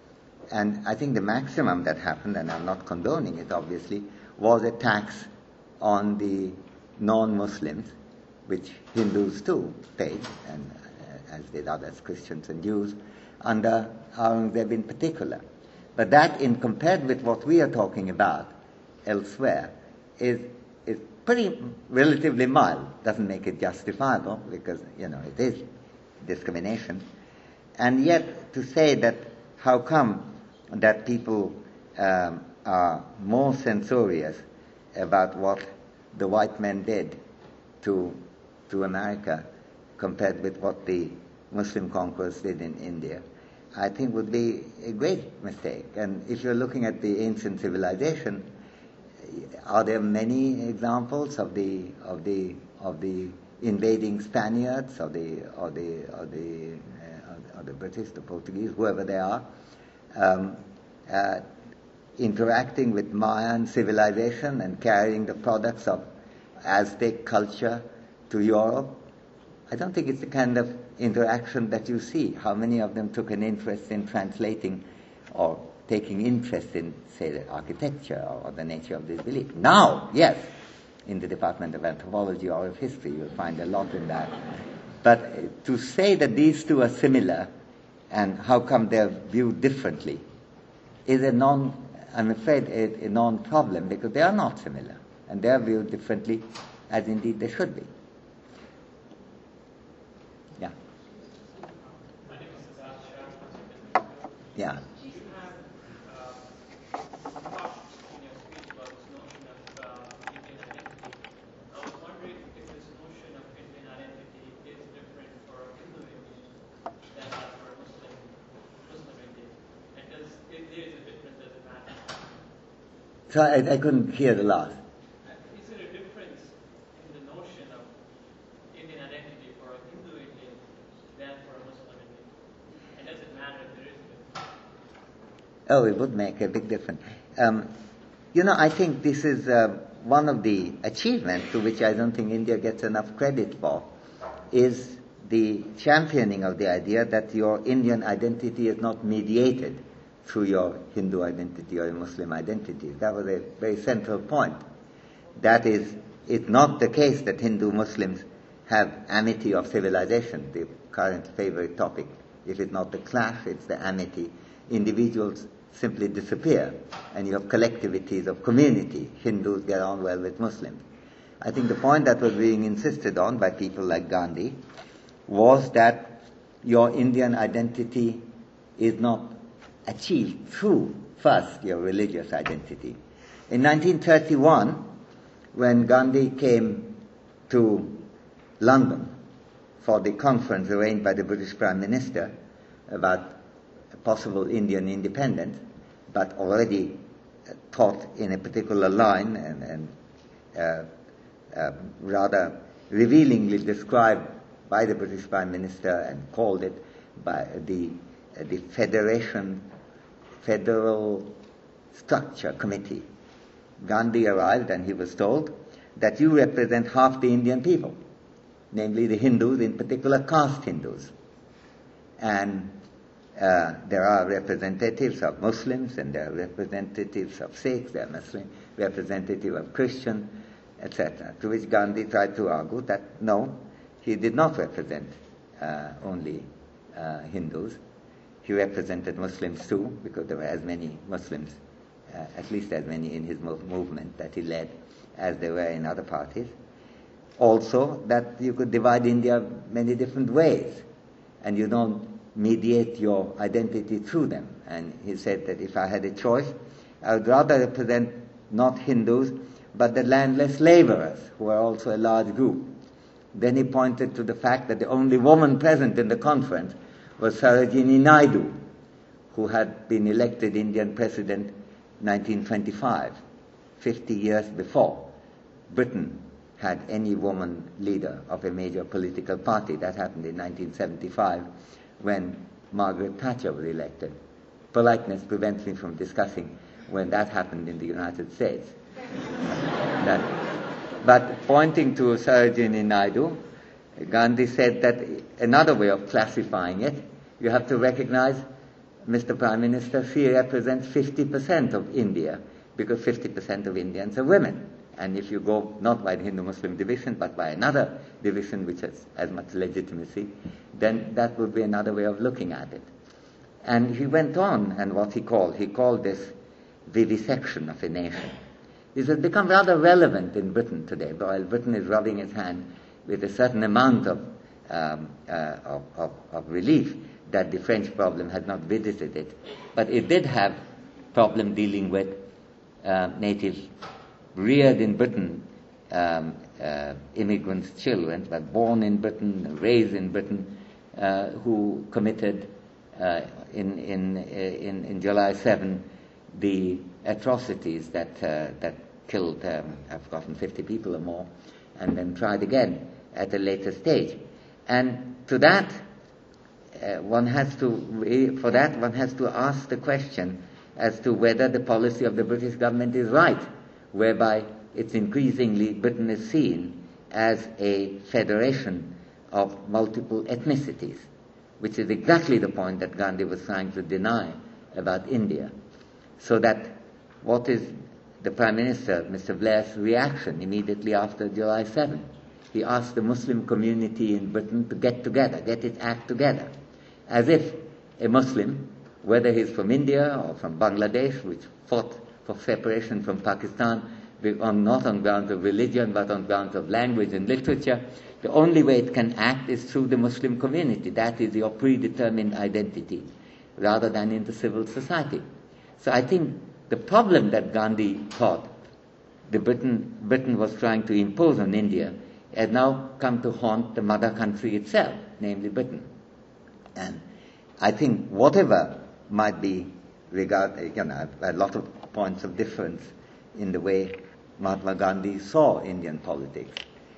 And I think the maximum that happened, and I'm not condoning it obviously, was a tax on the non-Muslims, which Hindus too paid, and uh, as did others, Christians and Jews, under Aurangzeb in particular. But that, in compared with what we are talking about elsewhere, is is pretty relatively mild. Doesn't make it justifiable because, you know, it is discrimination. And yet to say that how come that people um, are more censorious about what the white men did to to America compared with what the Muslim conquerors did in India, I think would be a great mistake. And if you're looking at the ancient civilization, are there many examples of the of the of the invading Spaniards or the or the or the uh, or the British, the Portuguese, whoever they are, um, uh, interacting with Mayan civilization and carrying the products of Aztec culture to Europe? I don't think it's the kind of interaction that you see. How many of them took an interest in translating or taking interest in, say, the architecture or the nature of this belief? Now, yes, in the Department of Anthropology or of History, you'll find a lot in that. But uh, to say that these two are similar and how come they're viewed differently is a non, I'm afraid, a, a non-problem, because they are not similar and they are viewed differently, as indeed they should be. Yeah. My name is Azad Shah. Yeah. You have uh, talked in your speech about this notion of uh, Indian identity. I was wondering if this notion of Indian identity is different for Hindu Indians than for Muslim Muslim Indians, and does if there is a difference, does it matter? So I, I couldn't hear the last. Is there a difference in the notion of Indian identity for a Hindu Indian than for a Muslim Indian? And does it matter if there is a difference? Oh, it would make a big difference. Um, you know, I think this is uh, one of the achievements to which I don't think India gets enough credit for, is the championing of the idea that your Indian identity is not mediated through your Hindu identity or your Muslim identity. That was a very central point. That is, it's not the case that Hindu Muslims have amity of civilization, the current favorite topic. If it's not the clash, it's the amity. Individuals simply disappear, and you have collectivities of community. Hindus get on well with Muslims. I think the point that was being insisted on by people like Gandhi was that your Indian identity is not achieved through, first, your religious identity. In nineteen thirty-one, when Gandhi came to London for the conference arranged by the British Prime Minister about possible Indian independence, but already uh, taught in a particular line and, and uh, uh, rather revealingly described by the British Prime Minister and called it by the uh, the Federation Federal Structure Committee. Gandhi arrived and he was told that you represent half the Indian people, namely the Hindus, in particular caste Hindus. And uh, there are representatives of Muslims, and there are representatives of Sikhs, there are Muslim representatives of Christian, et cetera. To which Gandhi tried to argue that no, he did not represent uh, only uh, Hindus. He represented Muslims too, because there were as many Muslims, uh, at least as many in his mov- movement that he led, as there were in other parties. Also, that you could divide India many different ways, and you don't mediate your identity through them. And he said that if I had a choice, I would rather represent not Hindus, but the landless laborers, who are also a large group. Then he pointed to the fact that the only woman present in the conference was Sarojini Naidu, who had been elected Indian president in nineteen twenty-five, fifty years before Britain had any woman leader of a major political party. That happened in nineteen seventy-five, when Margaret Thatcher was elected. Politeness prevents me from discussing when that happened in the United States. that, but pointing to Sarojini Naidu, Gandhi said that another way of classifying it, you have to recognize, Mister Prime Minister, she represents fifty percent of India, because fifty percent of Indians are women. And if you go not by the Hindu-Muslim division, but by another division which has as much legitimacy, then that would be another way of looking at it. And he went on, and what he called, he called this vivisection of a nation. This has become rather relevant in Britain today, while Britain is rubbing its hand with a certain amount of, um, uh, of, of, of relief that the French problem has not visited it. But it did have problem dealing with uh, natives reared in Britain, um, uh, immigrants' children, but born in Britain, raised in Britain, uh, who committed uh, in, in, in, in July seventh the atrocities that, uh, that killed, um, I've forgotten, fifty people or more, and then tried again at a later stage. And to that, uh, one has to, for that, one has to ask the question as to whether the policy of the British government is right, whereby it's increasingly, Britain is seen as a federation of multiple ethnicities, which is exactly the point that Gandhi was trying to deny about India. So that what is the Prime Minister, Mister Blair's reaction immediately after July seventh? He asked the Muslim community in Britain to get together, get its act together, as if a Muslim, whether he's from India or from Bangladesh, which fought for separation from Pakistan, on, not on grounds of religion, but on grounds of language and literature, the only way it can act is through the Muslim community. That is your predetermined identity, rather than in the civil society. So I think the problem that Gandhi thought the Britain, Britain was trying to impose on India has now come to haunt the mother country itself, namely Britain. And I think whatever might be regard, you know, a lot of points of difference in the way Mahatma Gandhi saw Indian politics.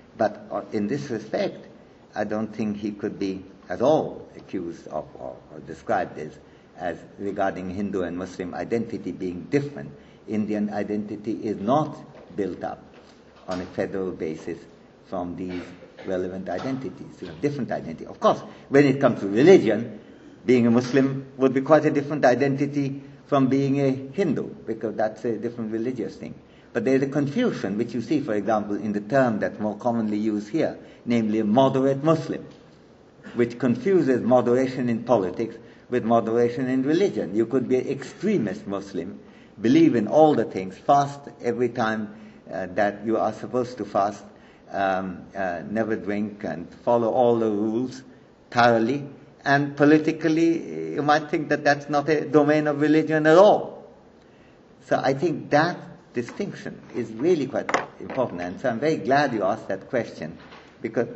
But in this respect, I don't think he could be at all accused of or, or described as, as regarding Hindu and Muslim identity being different. Indian identity is not built up on a federal basis from these relevant identities. You have different identity. Of course, when it comes to religion, being a Muslim would be quite a different identity from being a Hindu, because that's a different religious thing. But there is a confusion, which you see, for example, in the term that's more commonly used here, namely a moderate Muslim, which confuses moderation in politics with moderation in religion. You could be an extremist Muslim, believe in all the things, fast every time uh, that you are supposed to fast, um, uh, never drink, and follow all the rules thoroughly. And politically, you might think that that's not a domain of religion at all. So I think that distinction is really quite important. And so I'm very glad you asked that question, because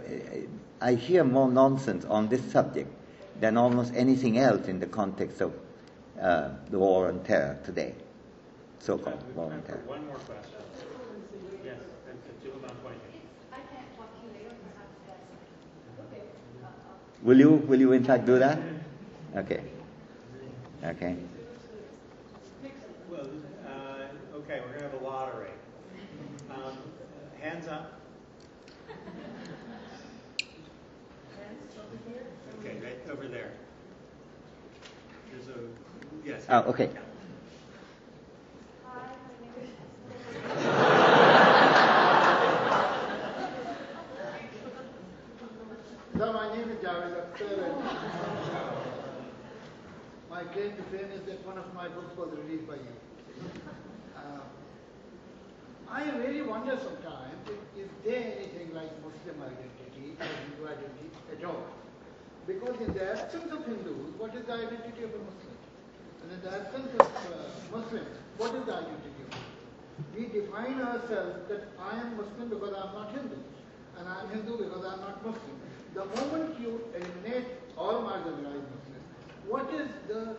I hear more nonsense on this subject than almost anything else in the context of uh, the war on terror today, so-called war on terror. One more question. Yes, and to about twenty minutes. I can't talk to you later, perhaps that's okay. Will you, will you in fact do that? Okay. Okay. Well, uh, okay, we're going to have a lottery. Um, hands up. Okay, right over there. There's a, yes. Oh, okay. Hi, my name is So my name is Javed Akhtar, and my claim to fame is that one of my books was released by you. Uh, I really wonder sometimes if, is there anything like Muslim identity or Hindu identity at all? Because in the absence of Hindus, what is the identity of a Muslim? And in the absence of uh, Muslims, what is the identity of a Muslim? We define ourselves that I am Muslim because I am not Hindu, and I am Hindu because I am not Muslim. The moment you eliminate all marginalized Muslims, what is the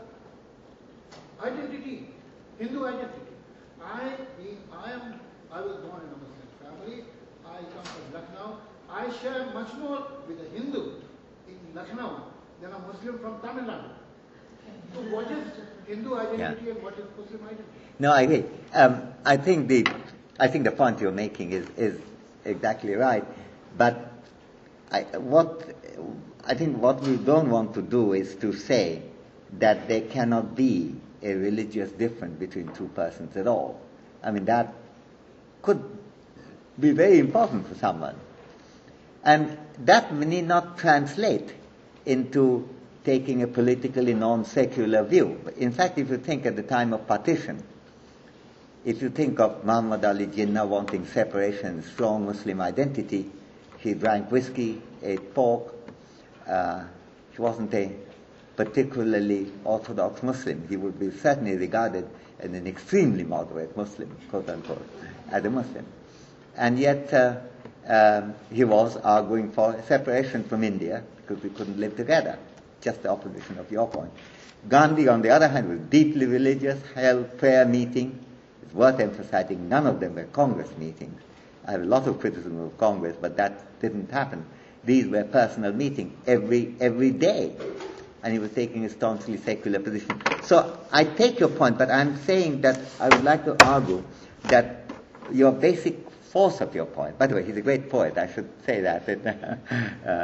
identity, Hindu identity? I, being, I am, I was born in a Muslim family. I come from Lucknow. I share much more with a Hindu in Lucknow than a Muslim from Tamil Nadu. So what is Hindu identity Yeah. and what is Muslim identity? No, I agree. Um, I think the, I think the point you're making is, is exactly right. But I, what, I think what we don't want to do is to say that there cannot be a religious difference between two persons at all. I mean, that could be very important for someone. And that need not translate into taking a politically non-secular view. In fact, if you think at the time of partition, if you think of Muhammad Ali Jinnah wanting separation, strong Muslim identity, he drank whiskey, ate pork. Uh, he wasn't a particularly orthodox Muslim. He would be certainly regarded as an extremely moderate Muslim, quote unquote, as a Muslim. And yet uh, um, he was arguing for separation from India because we couldn't live together. Just the opposition of your point. Gandhi, on the other hand, was deeply religious, held prayer meetings. It's worth emphasizing, none of them were Congress meetings. I have a lot of criticism of Congress, but that didn't happen. These were personal meetings every every day. And he was taking a staunchly secular position. So I take your point, but I'm saying that I would like to argue that your basic force of your point, by the way, he's a great poet, I should say that, uh,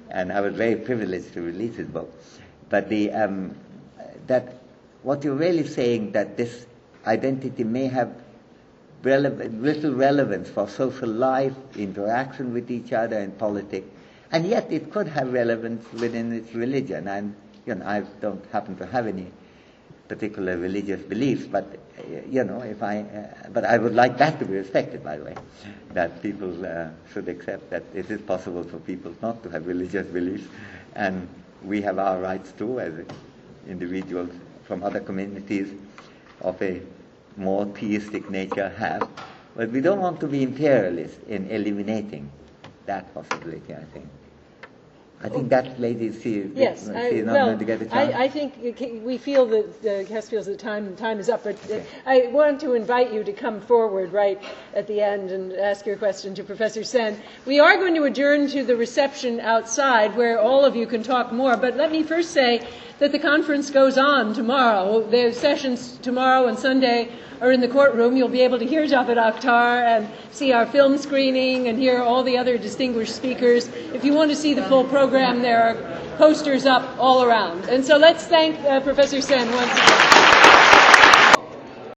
and I was very privileged to release his book. But the um, that what you're really saying, that this identity may have relevant, little relevance for social life, interaction with each other, and politics, and yet it could have relevance within its religion. And you know, I don't happen to have any particular religious beliefs, but uh, you know, if I, uh, but I would like that to be respected, by the way, that people uh, should accept that it is possible for people not to have religious beliefs, and we have our rights too, as individuals from other communities of a more theistic nature have. But we don't want to be imperialist in eliminating that possibility, I think. I think that lady, she, yes, she I, is not well, going to get a chance. I, I think we feel that uh, Hess feels that time time is up, but uh, Okay. I want to invite you to come forward right at the end and ask your question to Professor Sen. We are going to adjourn to the reception outside, where all of you can talk more. But let me first say that the conference goes on tomorrow. The sessions tomorrow and Sunday are in the courtroom. You'll be able to hear Javed Akhtar and see our film screening and hear all the other distinguished speakers. If you want to see the full program, there are posters up all around. And so let's thank uh, Professor Sen once again.